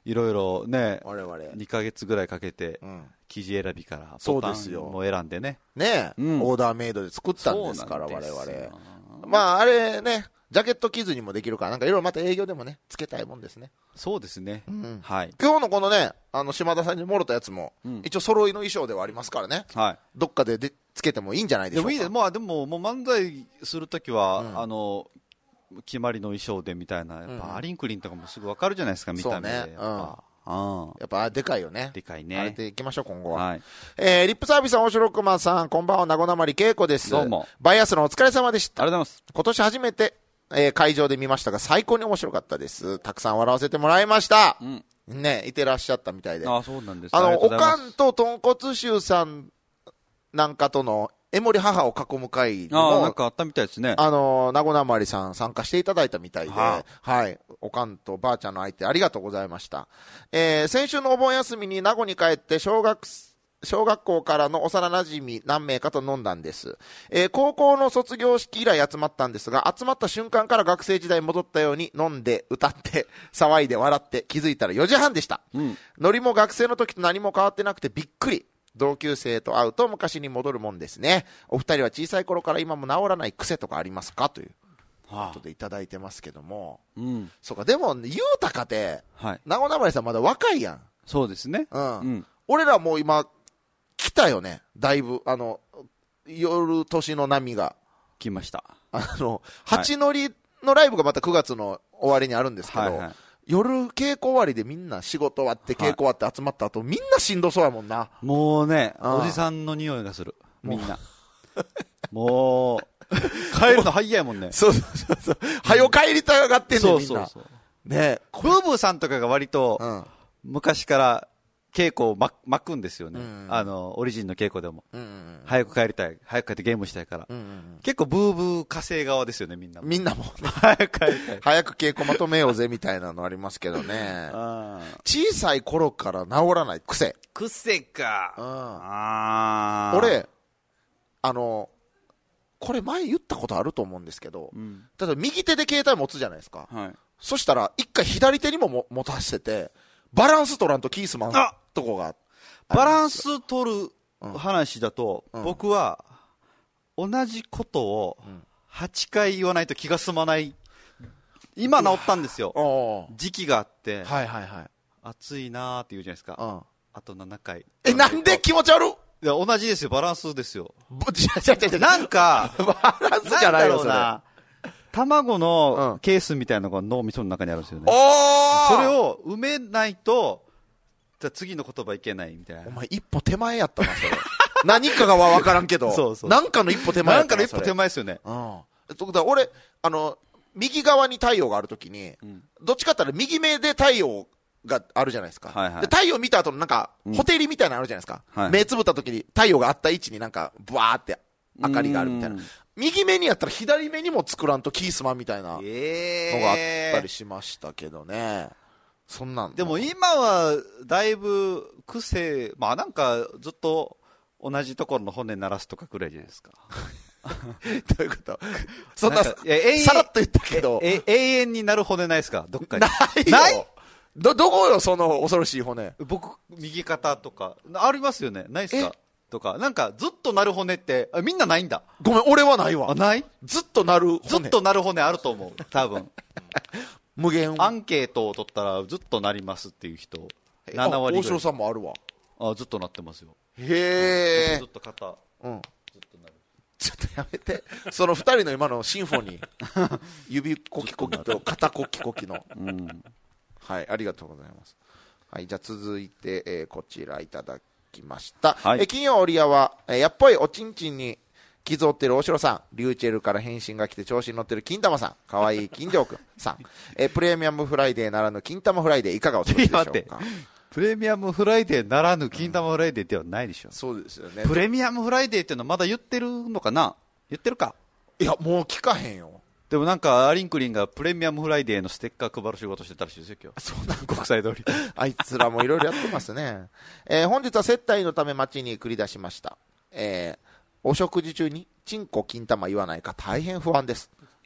いろいろね、 我々 にかげつぐらいかけて、うん、生地選びからボタンも選んでね。 ねえ、うん、オーダーメイドで作ったんですから、我々。まあ、あれね、ジャケット着ずにもできるから、なんかいろいろまた営業でもね、つけたいもんですね。 そうですね。うん、はい。 今日のこのね、あの、島田さんにもろたやつも、うん、一応揃いの衣装ではありますからね。はい。どっかででつけてもいいんじゃないでしょうか。 でもいいです。まあでも、もう漫才するときは、うん、あの、決まりの衣装でみたいな、やっぱアリンクリンとかもすぐわかるじゃないですか、見た目で。そうね。うん。 やっぱでかいよね。 でかいね。 あれでいきましょう、今後は。はい、えー、リップサービス大城熊さん、こんばんは、なごなまりけいこです。 どうも。 バイアスのお疲れ様でした。 ありがとうございます。 今年初めて、えー、会場で見ましたが、最高に面白かったです。たくさん笑わせてもらいました。うん。ね、いてらっしゃったみたいで。 あ、そうなんです。 あの、おかんと豚骨臭さんなんかとの、江森母を囲む会にも、 あ、なんかあったみたいですね。 あの、なごなまりさん参加していただいたみたいで、は, はい。おかんとばあちゃんの相手ありがとうございました。えー、先週のお盆休みに名護に帰って小学、小学校からの幼馴染何名かと飲んだんです。えー、高校の卒業式以来集まったんですが、集まった瞬間から学生時代に戻ったように飲んで、歌って、騒いで笑って気づいたらよじはんでした。うん、ノリも学生の時と何も変わってなくてびっくり。同級生と会うと昔に戻るもんですね。お二人は小さい頃から今も治らない癖とかありますかということでいただいてますけども、はあ、うん、そうか。でもゆうたかて、はい、なごなまりさんまだ若いやん。 そうですね。 うん。うん、俺らもう今来たよね。だいぶあの夜年の波が来ました。 あの八乗りのライブがまたくがつの終わりにあるんですけど。はいはい、夜稽古終わりでみんな仕事終わって稽古終わって集まった後、はい、みんなしんどそうやもんな。 もうね、おじさんの匂いがする。みんな。もう、帰るの早いもんね。 そうそうそう。早よ帰りたがってんねん、みんな。そうそうそう。ねブーブーさんとかが割と、うん、昔から稽古を巻くんですよね。うんうん、あの、オリジンの稽古でも。うんうん、早く帰りたい。早く帰ってゲームしたいから。うんうん、結構ブーブー火星側ですよね、みんなも。 みんなも、ね。早く帰りたい。早く稽古まとめようぜ、みたいなのありますけどね。小さい頃から治らない癖。 癖か。うん、 あ俺、あの、これ前言ったことあると思うんですけど、うん、例えば右手で携帯持つじゃないですか。はい、そしたら、一回左手にもも持たせて、バランス取らんとキースマンとこがバランス取る話だと、うん、僕は同じことをはちかい言わないと気が済まない。今治ったんですよ。時期があって、 はいはいはい、 暑いなーって言うじゃないですか。うん、あとななかい。 え、なんで気持ち悪い。 いや同じですよ、バランスですよ。 なんかバランスじゃないよそれ。 卵のケースみたいなのが脳みその中にあるんですよね。それを埋めないと、じゃ次の言葉いけないみたいな。 お前一歩手前やったな、それ。何かがは分からんけど。そうそう。なんかの一歩手前やったな。 なんかの一歩手前ですよね。 うん。だ俺、あの、右側に太陽があるときに、うん、どっちかって言ったら右目で太陽があるじゃないですか。はいはい、で太陽見た後のなんか、ホテリみたいなのあるじゃないですか。はいはい、目つぶったときに太陽があった位置になんか、ブワーって明かりがあるみたいな。右目にやったら左目にも作らんとキースマンみたいなのがあったりしましたけどね。そんなんでも今はだいぶ癖、まあなんかずっと同じところの骨鳴らすとかくらいじゃないですか。 どういうこと？そんな、さらっと言ったけど。 え、永遠になる骨ないですか？どっかに。 ないよ。ないど、どこよ、その恐ろしい骨。 僕、右肩とか。ありますよね？ないですか？とか、なんか、ずっとなる骨って、みんなないんだ。 ごめん、俺はないわ。 あ、ない？ ずっとなる骨。 ずっとなる骨あると思う。多分。 無限。 アンケートを取ったら、ずっとなりますっていう人、ななわりぐらい。 大城さんもあるわ。 あ、ずっとなってますよ。 へー。 ずっと肩。 うん。ずっとなる。ちょっとやめて。その二人の今のシンフォニー。指コキコキと肩コキコキの。うん。はい、ありがとうございます。はい、じゃあ続いて、えー、こちらいただきました。はい、え金曜折屋は、えー、やっぽいおちんちんに傷を負ってる大城さん、リューチェルから返信が来て調子に乗ってる金玉さん、かわいい金城くんさん、えー、プレミアムフライデーならぬ金玉フライデーいかがお過ごしでしょうか。 プレミアムフライデーならぬ金玉フライデーではないでしょう、 うん、そうですよね。 プレミアムフライデーっていうのはまだ言ってるのかな。言ってるか。 いやもう聞かへんよ。 でもなんかアリンクリンがプレミアムフライデーのステッカー配る仕事してたらしいですよ今日。 そうなん国際通り。 あいつらもいろいろやってますね。えー、本日は接待のため街に繰り出しました。えー、お食事中にチンコ金玉言わないか大変不安です。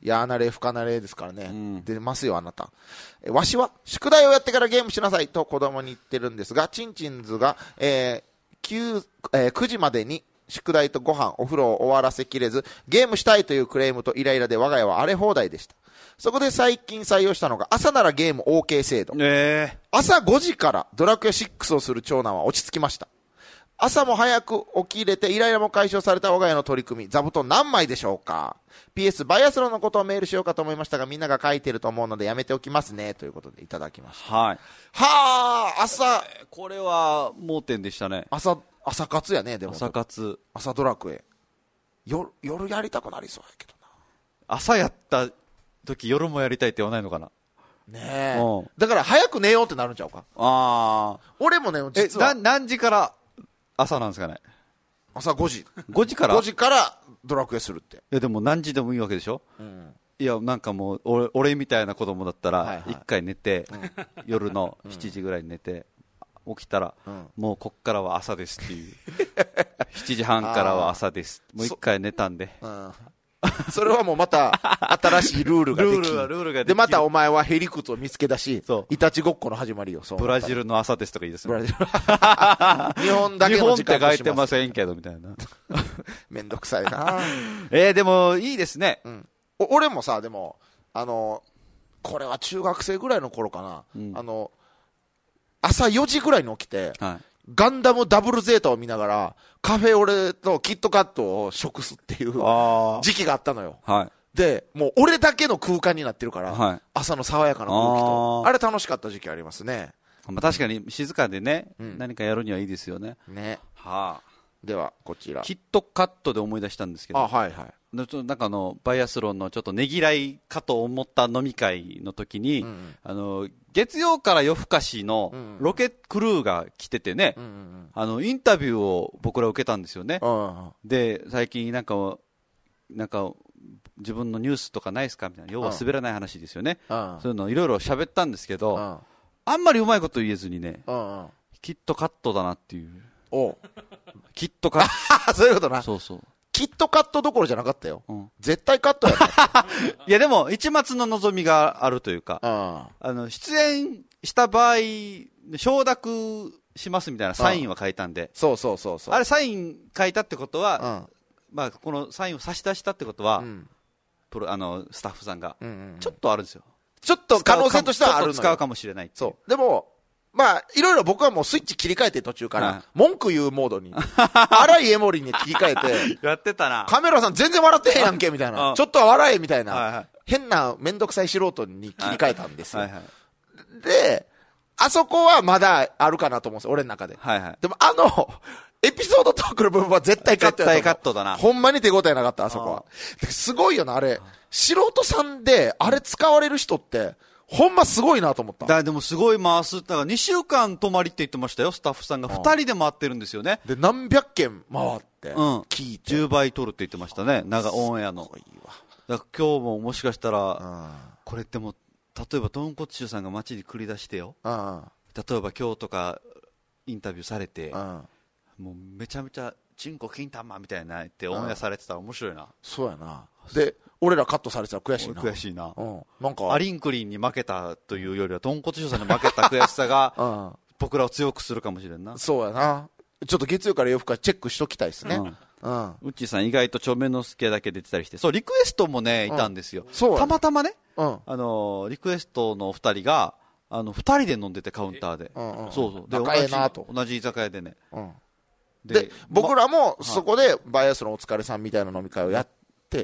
やーなれ不可なれですからね、うん、出ますよあなた。えわしは宿題をやってからゲームしなさいと子供に言ってるんですが、チンチンズが、えー 9, えー、くじまでに宿題とご飯お風呂を終わらせきれずゲームしたいというクレームとイライラで我が家は荒れ放題でした。そこで最近採用したのが朝ならゲーム OK 制度、えー、朝ごじからドラクエシックスをする長男は落ち着きました。朝も早く起きれてイライラも解消された我が家の取り組み、座布団何枚でしょうか。 ピーエス バイアスロンのことをメールしようかと思いましたがみんなが書いてると思うのでやめておきますねということでいただきました。 はい、 はあ、朝これは盲点でしたね。 朝朝活やね。でも朝活、 朝ドラクエ夜夜やりたくなりそうやけどな。 朝やった時夜もやりたいって言わないのかなねえ、うん、だから早く寝ようってなるんちゃうか。 ああ、 俺もね実はえな何時から朝なんですかね。 朝ごじごじからごじからドラクエするって。いやでも何時でもいいわけでしょ、うん、いやなんかもう 俺, 俺みたいな子供だったら一回寝て、はいはい、夜のしちじぐらいに寝て、うん、起きたら、うん、もうこっからは朝ですっていうしちじはんからは朝です、もう一回寝たんで、 それはもうまた新しいルールができルールはルールができでまたお前はへりくつを見つけ出しいたちごっこの始まりよ。そうブラジルの朝ですとかいいですね。 日本だけの時間とします。日本って書いてませんけどみたいなめんどくさいなえー、でもいいですね、 うん、俺もさでもあのこれは中学生ぐらいの頃かな、うん、あの朝よじぐらいに起きて、はい、ガンダムダブルゼータを見ながらカフェオレとキットカットを食すっていう時期があったのよ、はい、でもう俺だけの空間になってるから、はい、朝の爽やかな空気と あ, あれ楽しかった時期ありますね。 まあ、確かに静かでね、うん、何かやるにはいいですよね。 ね、 はあ、 ではこちらキットカットで思い出したんですけど、 あ、はいはい、 なんかあのバイアスロンのちょっとねぎらいかと思った飲み会の時に、うんうん、あの月曜から夜更かしのロケクルーが来ててね、うんうん、あのインタビューを僕ら受けたんですよね、うんうん、で最近なんかなんか自分のニュースとかないですかみたいな、要は滑らない話ですよね、うん、そういうのいろいろ喋ったんですけど、うん、あんまりうまいこと言えずにね、うんうん、キットカットだなっていう。 おキットカットそういうことな。 そうそう、 キットカットどころじゃなかったよ、うん、絶対カットやったいやでも一抹の望みがあるというか、ああの出演した場合承諾しますみたいなサインは書いたんで、 そうそうそうそう、 あれサイン書いたってことは、うん、まあ、このサインを差し出したってことは、うん、プロあのスタッフさんが、うんうんうん、ちょっとあるんですよ。 ちょっと可能性としてはあるのよ。 ちょっと使うかもしれないっていう。 そうでもまあ、いろいろ僕はもうスイッチ切り替えて途中から、はい、文句言うモードに、荒井エモリに切り替えて、やってたな。 カメラさん全然笑ってへんやんけ、みたいな。ちょっとは笑え、みたいな、はいはい。変なめんどくさい素人に切り替えたんですよ。はいはいはい、で、あそこはまだあるかなと思うんですよ、俺の中で。はいはい、でもあの、エピソードトークの部分は絶対カットやった。 絶対カットだな。 ほんまに手応えなかった、あそこは。すごいよな、あれ。素人さんで、あれ使われる人って、ほんますごいなと思った。 だでもすごい回す。だからにしゅうかん泊まりって言ってましたよ、スタッフさんが。ふたりで回ってるんですよね。 で、何百件回って、聞いて。 じゅうばい取るって言ってましたね、長オンエアの。すごいわ。だから今日ももしかしたら、これっても、例えば、豚骨臭さんが街に繰り出してよ。例えば今日とか、インタビューされて、もうめちゃめちゃ、チンコ金玉みたいなってオンエアされてたら面白いな。 そうやな。で、俺らカットされてたら悔しいな。 悔しいな。 うん。なんか。 アリンクリンに負けたというよりは、豚骨臭さんに負けた悔しさが、うん、僕らを強くするかもしれんな。 そうやな。ちょっと月曜から夜更かしチェックしときたいですね。うん。 うん。うっちーさん意外と著名の助だけ出てたりして、そう、リクエストもね、いたんですよ。うん、そうたまたまね、うん。あの、リクエストの二人が、あの、二人で飲んでてカウンターで。うんうん。そうそう。で、 仲ええなと。 同じ居酒屋でね。うん。 で、で僕らもそこでバイアスのお疲れさんみたいな飲み会をやって、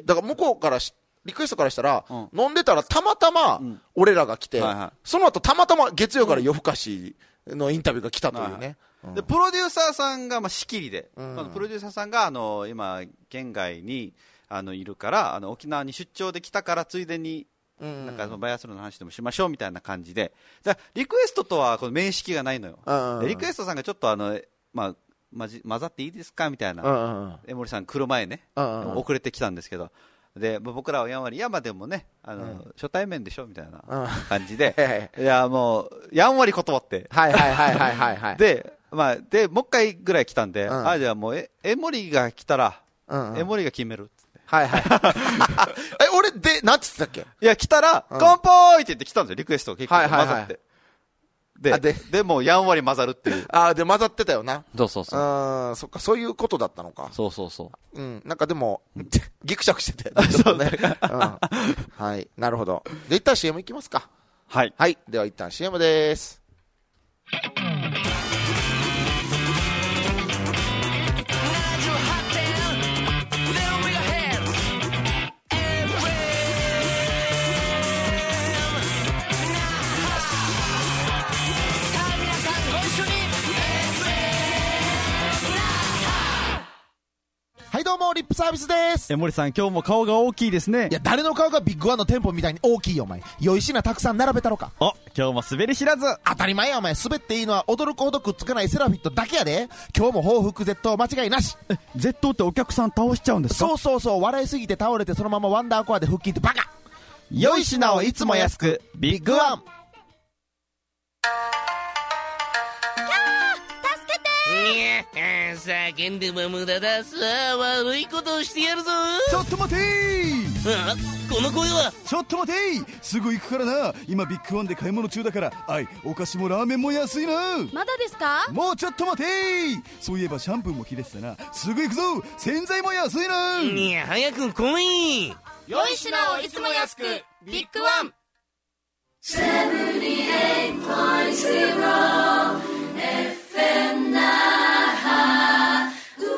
だから向こうからし、リクエストからしたら、うん、飲んでたらたまたま俺らが来て、うんはいはい、その後たまたま月曜から夜更かしのインタビューが来たというね。はいはいうん、でプロデューサーさんがまあ仕切りで、うん、プロデューサーさんがあの今県外にあのいるからあの沖縄に出張で来たからついでになんかそのバイアスロンの話でもしましょうみたいな感じで、だリクエストとはこの面識がないのよ。うん、リクエストさんがちょっとあのまあまじ混ざっていいですかみたいな、うん、江森さん来る前ね、うん、遅れてきたんですけど、で僕らはやんわりいやまあでもねあの、うん、初対面でしょみたいな感じで、うん、いやもうやんわり断ってはいはいはいはいはい、はい、 でまあでもう一回ぐらい来たんで、うん、あじゃあもうえ江森が来たら、うんうん、江森が決めるっつってはいはい。え、俺で、なんつってたっけ？ いや、来たら、 うん、 乾杯って言って来たんですよ、リクエストが結構混ざって。はいはいはい、で、で、でもやんわり混ざるっていう。 ああ、で混ざってたよな。 そうそうそう。 ああ、そっか、そういうことだったのか。 そうそうそう。 うん、なんかでも、ギクシャクしてて、ちょっとね。うん、はい、なるほど。で、一旦 シーエム いきますか。 はい。 はい、では一旦 シーエム です。はいどうもリップサービスです。 え森さん今日も顔が大きいですね。 いや誰の顔がビッグワンの店舗みたいに大きいよお前。良い品たくさん並べたろか。 お今日も滑り知らず。 当たり前やお前。滑っていいのは驚くほどくっつかないセラフィットだけやで。今日も報復絶倒間違いなし。 え絶倒ってお客さん倒しちゃうんですか？ そうそうそう。笑いすぎて倒れてそのままワンダーコアで腹筋ってバカ。 良い品をいつも安くビッグワン。 叫んでも無駄だ。さあ悪いことをしてやるぞ。 ちょっと待てー。 あ、この声は。 ちょっと待てー。すぐ行くからな。今ビッグワンで買い物中だから。あい、お菓子もラーメンも安いな。 まだですか？ もうちょっと待てー。そういえばシャンプーも切れてたな。すぐ行くぞ。洗剤も安いな。 いや早く来い。 良い品をいつも安くビッグワン。 セブンティエイトポイントゼロ エフエム 那覇。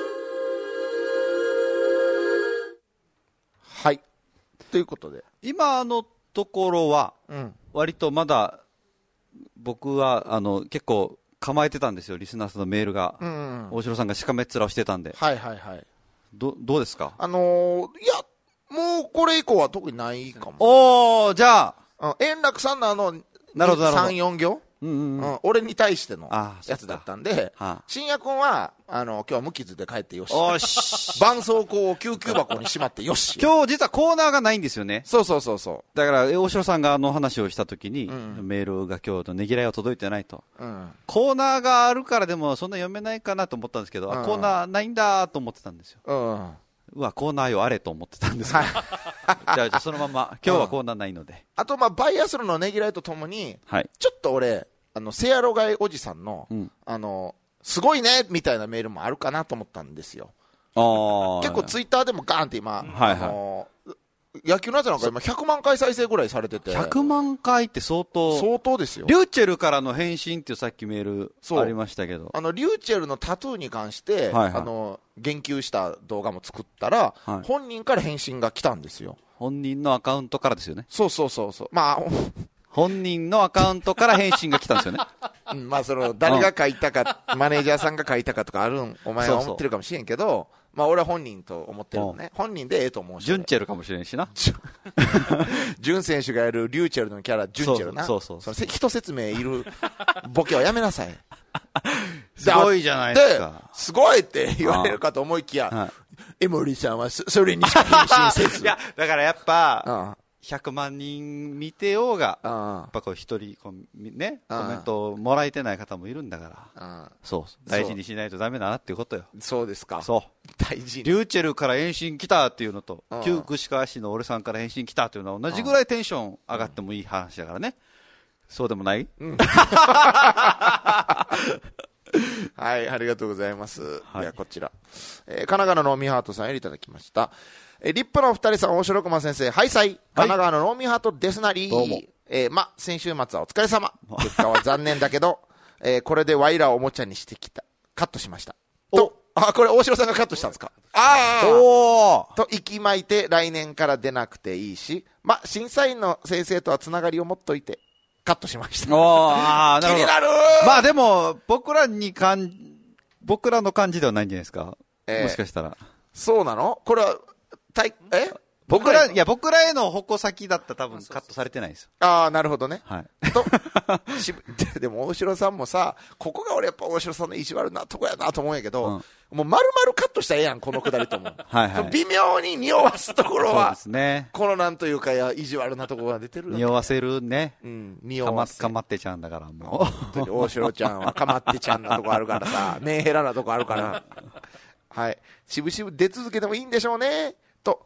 はい。ということで。 今のところは、割とまだ、僕は、あの、結構構えてたんですよ、リスナーさんのメールが。うんうん、大城さんがしかめっ面をしてたんで。 はいはいはい。 ど、どうですか？ あのー、いや、もうこれ以降は特にないかも。 おー、じゃあ。円楽さんのあの、 なるほどなるほど。 さん、よん行、うんうんうん、俺に対してのやつだったんで、深夜君は、あの、今日は無傷で帰ってよし。 よし。 絆創膏を救急箱にしまってよし。 今日実はコーナーがないんですよね。 そうそうそうそう。 だから、大城さんがあの話をしたときに、うん、メールが今日のねぎらいは届いてないと、うん。コーナーがあるからでもそんな読めないかなと思ったんですけど、うん、あコーナーないんだと思ってたんですよ。うんうわ、コーナーよあれと思ってたんですが。じゃあ、じゃあそのまま、今日はコーナーないので。うん、 あと、まあ、バイアスロンのねぎらいとともに、はい、ちょっと俺、あの、セアロガイおじさんの、うん、あの、すごいねみたいなメールもあるかなと思ったんですよ。あ結構ツイッターでもガーンって今、はいはい、あの野球のやつなんか今ひゃくまんかい再生ぐらいされてて。 ひゃくまんかいって相当。 相当ですよ。 リューチェルからの返信っていうさっきメールありましたけど。 あの、リューチェルのタトゥーに関して、はいはい、あの、言及した動画も作ったら、はい、本人から返信が来たんですよ。 本人のアカウントからですよね。 そうそうそうそう。まあ、 本人のアカウントから返信が来たんですよね。 うん、まあ、その、誰が書いたか、マネージャーさんが書いたかとかあるん、お前は思ってるかもしれんけど、そうそうまあ俺は本人と思ってるのね。本人でええと思うし。 ジュンチェルかもしれんしな。 ジュン選手がやるリューチェルのキャラ、ジュンチェルな。そうそうそう。その一説明いるボケはやめなさい。 すごいじゃないですか。 すごいって言われるかと思いきや、はい、エモリさんはそれにしか返信せず。 いや、だからやっぱ、ひゃくまん人見てようが、やっぱこう一人こう、ね、コメントをもらえてない方もいるんだから、そう、大事にしないとダメだなっていうことよ。 そうですか。 そう。 大事に。 リューチェルから返信来たっていうのと、旧串川市の俺さんから返信来たっていうのは同じぐらいテンション上がってもいい話だからね。そうでもない？うん。 はい、ありがとうございます。はい、ではこちら。えー、神奈川のノーミーハートさんよりいただきました。えー、リップのお二人さん、大城熊先生、ハイサイ。神奈川のノーミーハートですなり。 どうも。 えー、ま、先週末はお疲れ様。結果は残念だけど、えー、これでワイラーをおもちゃにしてきた。カットしました。と、あ、これ大城さんがカットしたんですか？ああおーと、息巻いて来年から出なくていいし、ま、審査員の先生とはつながりを持っといて、カットしました。 おー、あー、なるほど。 気になるー。 まあでも、僕らにかん、僕らの感じではないんじゃないですか。えー、もしかしたら。 そうなの？これは、たい、え僕ら、いや、僕らへの矛先だったら多分カットされてないですよ。 ああ、なるほどね。 はい。 と、しでも大城さんもさ、ここが俺やっぱ大城さんの意地悪なとこやなと思うんやけど、うん、もう丸々カットしたらええやん、このくだりとも。 はいはい。 微妙に匂わすところは、 そうですね。 このなんというかや、意地悪なところが出てる。 匂わせるね。 うん、匂わせ。 かまってちゃんだから、もう。大城ちゃんはかまってちゃんなとこあるからさ、メンヘラなとこあるから。はい。しぶしぶ出続けてもいいんでしょうね。と、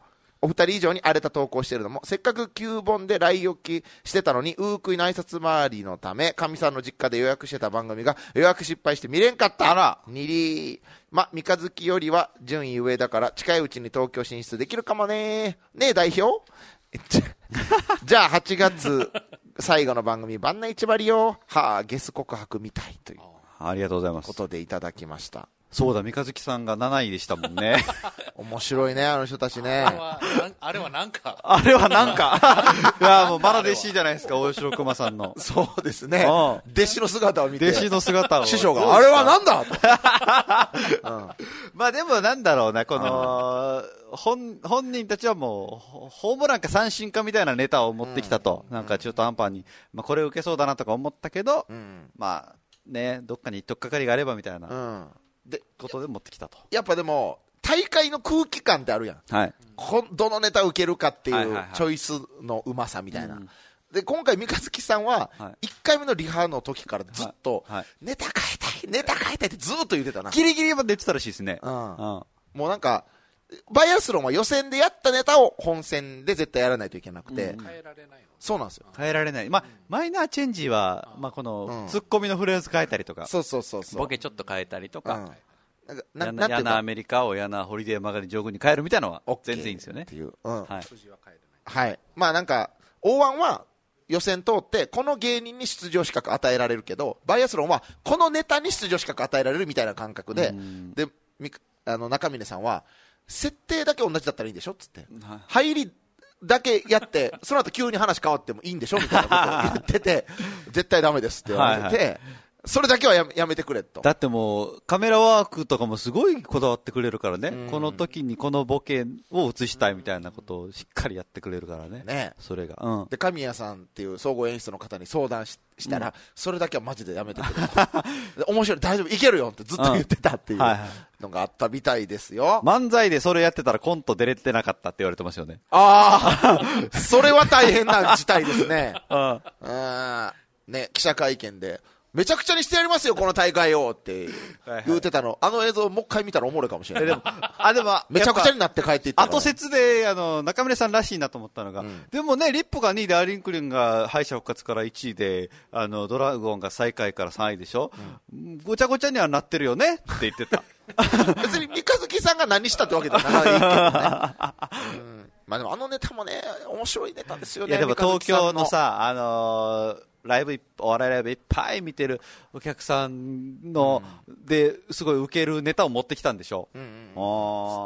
お二人以上に荒れた投稿してるのも、せっかくきゅうぼんで来置きしてたのに、ウークイの挨拶回りのため、神さんの実家で予約してた番組が予約失敗して見れんかった。あら。にりー。ま、三日月よりは順位上だから、近いうちに東京進出できるかもねー。ねえ、代表じゃあ、はちがつ最後の番組、番内一張りよ。はあ、ゲス告白みたいという。 ありがとうございます。 ことでいただきました。 そうだ、三日月さんがなないでしたもんね。 面白いね、あの人たちね。 あれは、あれはなんか。 あれはなんか。いや、もう、まな弟子じゃないですか、大城熊さんの。 そうですね。弟子の姿を見て。 弟子の姿を。 師匠が、あれはなんだと。 うん、まあでもなんだろうな、この、本、本人たちはもう、ホームランか三振かみたいなネタを持ってきたと。うん、なんか中途半端に、まあこれ受けそうだなとか思ったけど、うん、まあね、どっかに取っかかりがあればみたいな。うんでことで持ってきたと。 やっぱでも大会の空気感ってあるやん、はい、こどのネタを受けるかっていうチョイスのうまさみたいな、はいはいはい、で今回三日月さんはいっかいめのリハの時からずっと、はいはい、ネタ変えたいネタ変えたいってずっと言ってたな。 ギリギリまで言ってたらしいですね、うんうん、もうなんかバイアスロンは予選でやったネタを本戦で絶対やらないといけなくて、うん、 変えられないの。 そうなんですよ。 変えられない。まあ、マイナーチェンジは、まあ、この、ツッコミのフレーズ変えたりとか、 そうそうそうそう。 ボケちょっと変えたりとか、 うん、 なんかな、やなアメリカをやなホリデーマガジン上空に変えるみたいなのは、全然いいんですよね。っていう。 うん。 はい。 はい。まあなんか、オーワン は予選通って、この芸人に出場資格与えられるけど、バイアスロンは、このネタに出場資格与えられるみたいな感覚で、で、あの、中峰さんは、設定だけ同じだったらいいんでしょっつって。はい、入り、だけやって、その後急に話変わってもいいんでしょみたいなことを言ってて、絶対ダメですって言われてて、はいはい、それだけは や, やめてくれと。 だってもう、カメラワークとかもすごいこだわってくれるからね、うん、この時にこのボケを映したいみたいなことをしっかりやってくれるからね。ね。それが。うん。 で、神谷さんっていう総合演出の方に相談 し, したら、うん、それだけはマジでやめてくれと。面白い、大丈夫、いけるよってずっと言ってたっていうのがあったみたいですよ。 うん、漫才でそれやってたらコント出れてなかったって言われてますよね。 ああ、それは大変な事態ですね。うん。うんね、記者会見で。めちゃくちゃにしてやりますよ、この大会をって言うてたの。はいはい、あの映像もう一回見たらおもろいかもしれない。でも、あ、でも、めちゃくちゃになって帰っていった。 後説で、あの、中村さんらしいなと思ったのが、うん、でもね、リップがにいで、アーリンクリンが敗者復活からいちいで、あの、ドラゴンが最下位からさんいでしょ、うん、ごちゃごちゃにはなってるよねって言ってた。 別に三日月さんが何したってわけじゃないけどね。うんまあでもあのネタもね、面白いネタですよね。 いやでも東京のさ、あのー、ライブ、お笑いライブいっぱい見てるお客さんの、うん、で、すごい受けるネタを持ってきたんでしょ。うんうん、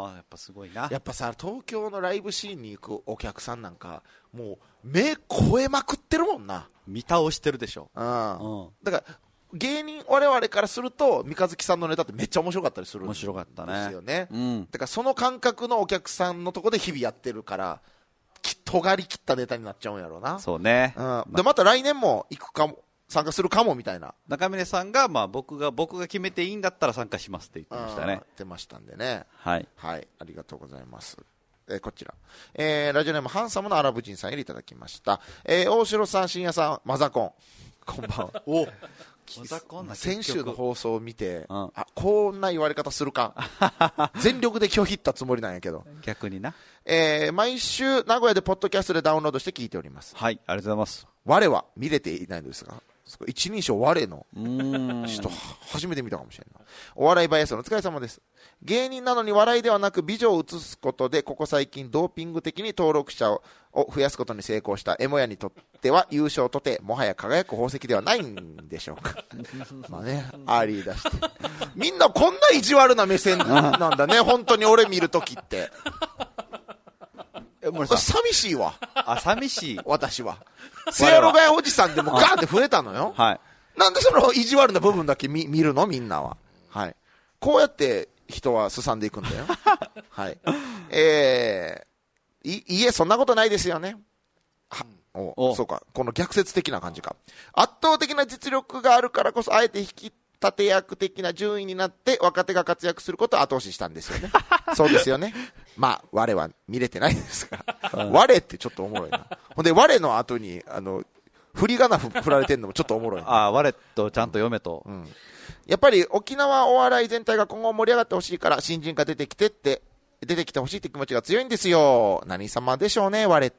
ああ、やっぱすごいな。 やっぱさ、東京のライブシーンに行くお客さんなんか、もう目超えまくってるもんな。 見倒してるでしょ。 うん。うん、だから、芸人我々からすると三日月さんのネタってめっちゃ面白かったりするんですよね。面白かったね。ですよね。うん。だからその感覚のお客さんのとこで日々やってるから、き尖り切ったネタになっちゃうんやろうな。 そうね。 うん。でまた来年も行くかも参加するかもみたいな。 中峰さんがまあ僕が僕が決めていいんだったら参加しますって言ってましたね。言ってましたんでね。 はいはいありがとうございます。えー、こちら、えー、ラジオネームハンサムのアラブ人さんよりいただきました。えー、大城さん、深夜さん、マザコンこんばんは。お先週の放送を見て、うん、あこんな言われ方するか全力で拒否ったつもりなんやけど逆にな、 えー、毎週名古屋でポッドキャストでダウンロードして聞いております。 はいありがとうございます。 我は見れていないのですが一人称我の人初めて見たかもしれない。お笑いバイアスのお疲れ様です。芸人なのに笑いではなく美女を映すことでここ最近ドーピング的に登録者を増やすことに成功したエモヤにとっては優勝とてもはや輝く宝石ではないんでしょうかまあねアーリー出してみんなこんな意地悪な目線なんだね本当に俺見るときって寂しいわ。 あ、寂しい。 私は。せやろがやおじさんでもガーって増えたのよ。はい。なんでその意地悪な部分だけ 見, 見るのみんなは。はい。こうやって人はすさんでいくんだよ。はい。えー、い、いえ、そんなことないですよね。は、お、おそうか。この逆説的な感じか。圧倒的な実力があるからこそ、あえて引き立て役的な順位になって若手が活躍することを後押ししたんですよね。そうですよね。まあ我は見れてないですが、うん、我ってちょっとおもろいな。ほんで我の後にあの振り仮名振られてんのもちょっとおもろいな。 ああ我とちゃんと読めと、うん、 やっぱり沖縄お笑い全体が今後盛り上がってほしいから新人が出てきてって出てきてほしいって気持ちが強いんですよ。何様でしょうね、我って。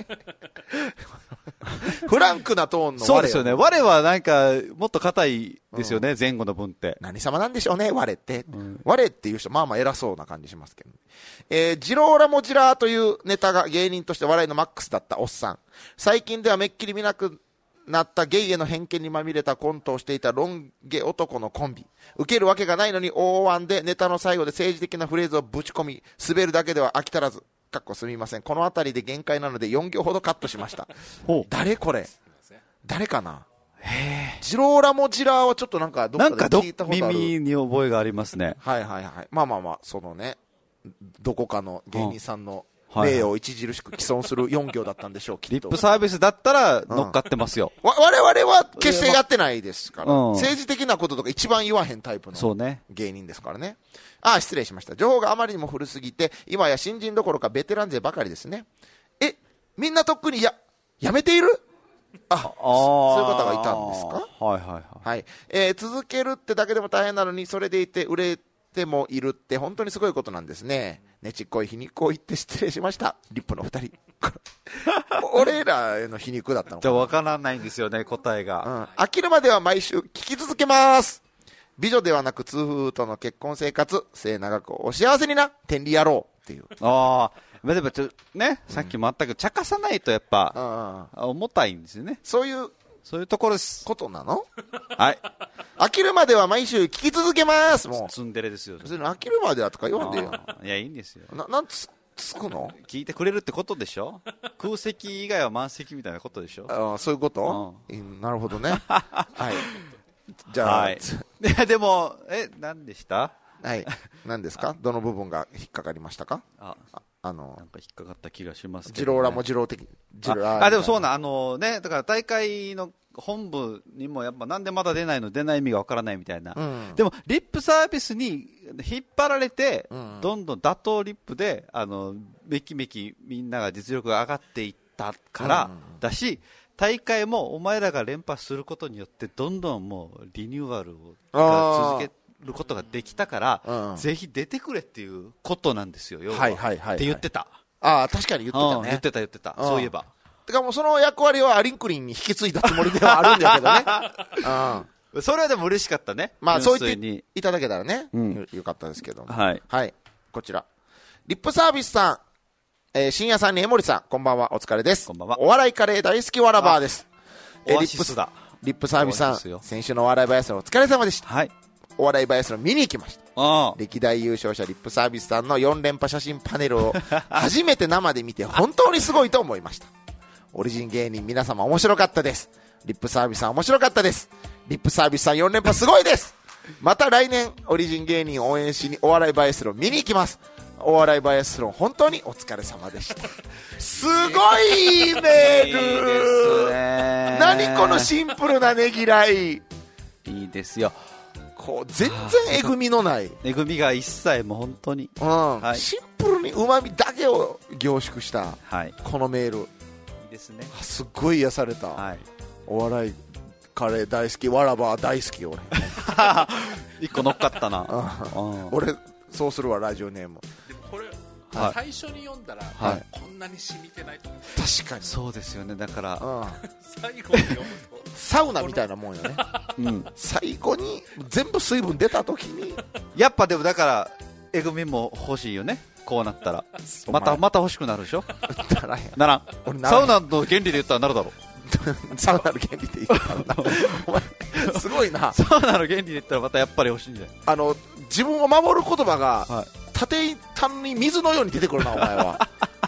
フランクなトーンの我。 そうですよね。我はなんか、もっと硬いですよね、うん、前後の文って。 何様なんでしょうね、我って。うん、我っていう人、まあまあ偉そうな感じしますけど、ね。えー、ジローラモジラーというネタが芸人として笑いのマックスだったおっさん。最近ではめっきり見なくなったゲイへの偏見にまみれたコントをしていたロン毛男のコンビ。受けるわけがないのに大腕でネタの最後で政治的なフレーズをぶち込み、滑るだけでは飽き足らず。かっこすみません。このあたりで限界なのでよん行ほどカットしました。誰これ誰かな。へジローラモジラーはちょっとなんかどっかで聞いたことある。 なんか耳に覚えがありますね。 はいはいはい。まあまあまあ、そのね、どこかの芸人さんの名を著しく既存するよん行だったんでしょう、きっと。 リップサービスだったら乗っかってますよ。 うん、わ我々は決してやってないですから、うん、政治的なこととか一番言わへんタイプの芸人ですからね。ああ、失礼しました。情報があまりにも古すぎて、今や新人どころかベテラン勢ばかりですね。え、みんなとっくにや、やめているあ、そういう方がいたんですか。 はいはいはい。 はい。えー、続けるってだけでも大変なのに、それでいて売れてもいるって本当にすごいことなんですね。ねちっこい皮肉を言って失礼しました。リップの二人。俺らへの皮肉だったのかな。 じゃあ分からないんですよね、答えが。 うん。飽きるまでは毎週聞き続けます。美女ではなく痛風との結婚生活、末永くお幸せにな、天理野郎っていう。 ああ。まあ、でもちょね、さっきもあったけど、茶化さないとやっぱ、うん、重たいんですよね。 そういう、 そういうところです。 ことなのはい。 飽きるまでは毎週聞き続けますもう。 ツンデレですよ。 飽きるまではとか言わんでよ。 いや、いいんですよ。 な、なんつ、つくの聞いてくれるってことでしょ空席以外は満席みたいなことでしょああ、そういうこと、うん、なるほどね。はい。じゃあ、はい、 いやでも、え、何でしたはい。何ですかどの部分が引っかかりましたかあああの、なんか引っかかった気がしますけど、ね。 ジローラもジロー的。 ジローあ、でもそうな、あのね、だから大会の本部にもやっぱなんでまだ出ないの出ない意味がわからないみたいな、うん、でもリップサービスに引っ張られて、うん、どんどん打倒リップであのめきめきみんなが実力が上がっていったからだし、うん、大会もお前らが連覇することによってどんどんもうリニューアルを続けることができたから、うん、ぜひ出てくれっていうことなんですよ、要は、はいはいはいはい、って言ってた。 ああ、確かに言ってたね、 うん、言ってた言ってた、そういえば。 てかもうその役割はアリンクリンに引き継いだつもりではあるんだけどね。 うん、それはでも嬉しかったね。 まあそう言っていただけたらね、うん、よかったですけど、 はい、 はい、こちらリップサービスさん、えー、深夜さんに江森さん、こんばんは、お疲れです。 こんばんは。 お笑いカレー大好きわらばーです。 えー、リップスだ。 リップサービスさん、先週のお笑いバイアスお疲れ様でした。 はい。 お笑いバイアスの見に行きました。歴代優勝者リップサービスさんのよん連覇写真パネルを初めて生で見て本当にすごいと思いました。オリジン芸人皆様面白かったです。リップサービスさん面白かったです。リップサービスさんよん連覇すごいです。また来年オリジン芸人を応援しにお笑いバイアスロン見に行きます。お笑いバイアスロン本当にお疲れ様でした。すごいメール。いいですね。何このシンプルなねぎらい。 いいですよ。 こう全然えぐみのないえぐみが一切もう本当に、 うんはい、シンプルにうまみだけを凝縮した、はい、このメールいいですね。 すっごい癒された、はい、お笑いカレー大好き、わらば大好き俺一個乗っかったな俺そうするわ、ラジオネーム。 でもこれ、はい、最初に読んだら、はい、こんなに染みてないと思う。 確かにそうですよね。だから、うん、 最後に読むとサウナみたいなもんよね、うん、最後に全部水分出た時にやっぱでもだからえぐみも欲しいよね。こうなったらまたまた欲しくなるでしょならへんならん。サウナの原理で言ったらなるだろサウナの原理で言ったらなお前すごいな。 サウナの原理で言ったらまたやっぱり欲しいんじゃない。 あの自分を守る言葉が、はい、縦単に水のように出てくるなお前は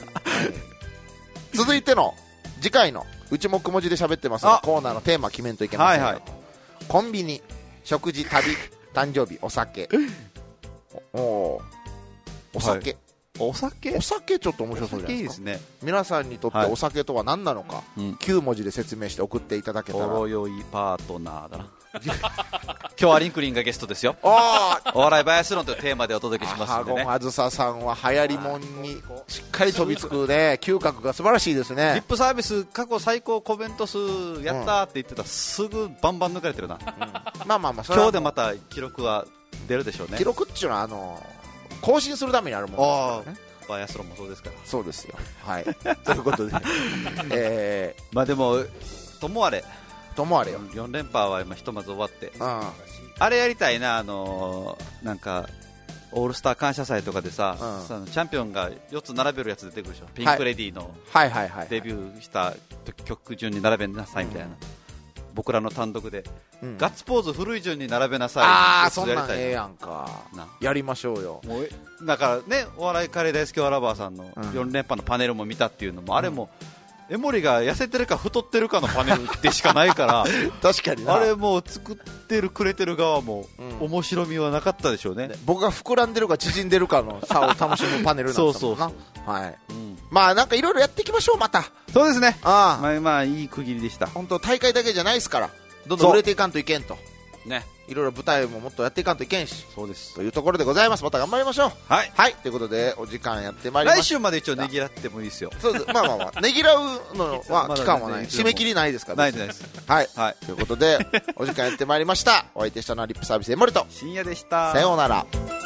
続いての次回のうちもくも字で喋ってますのコーナーのテーマ決めんといけませんよ、はいはい、コンビニ、食事、旅、誕生日、お酒おおお酒、はい、 お酒お酒ちょっと面白そうじゃないですか。 いいですね。 皆さんにとってお酒とは何なのか、はい、きゅう文字で説明して送っていただけたら。 ほろ酔いパートナーだな今日はリンクリンがゲストですよ。お笑いバイアスロンというテーマでお届けしますのでね。 あずささんは流行りもんにしっかり飛びつくね、嗅覚が素晴らしいですね。 リップサービス過去最高コメント数やったって言ってた、うん、すぐバンバン抜かれてるな、うん、 まあまあまあ今日でまた記録は出るでしょうね。 記録っていうのはあの更新するためにあるものですからね。 バイアスロンもそうですから。 そうですよ。はい。ということで、えー、まあでもともあれともあれよ。 よん連覇は今ひとまず終わって、 うん、 あれやりたいな、あのー、なんかオールスター感謝祭とかでさ、うん、そのチャンピオンがよっつ並べるやつ出てくるでしょ。ピンクレディーのデビューした曲順に並べなさいみたいな、うん、僕らの単独で、うん、ガッツポーズ古い順に並べなさい。 ああ、そんなんええやんか。やりましょうよ。 もうだからね、お笑いカレー大好きワラバーさんのよん連覇のパネルも見たっていうのも、うん、あれも江森が痩せてるか太ってるかのパネルでしかないから確かにな。 あれもう作ってるくれてる側も、うん、面白みはなかったでしょうね。 僕が膨らんでるか縮んでるかの差を楽しむパネルなんですもんな。そうそうそう、はい、うん、まあなんかいろいろやっていきましょう。またそうですね。 ああ、 まあ、まあいい区切りでした。 本当大会だけじゃないですから、どんどん売れていかんといけんとね、 いろいろ舞台ももっとやっていかんといけんし、 そうですというところでございます。また頑張りましょう。 はい、 はい、ということでお時間やってまいりました。 来週まで一応ねぎらってもいいですよ。 そうです。まあまあまあねぎらうのは期間はない、締め切りないですから、 ね、ないです。 はい、はい、ということでお時間やってまいりました。お相手したのはリップサービス江森と深夜でした。 さようなら。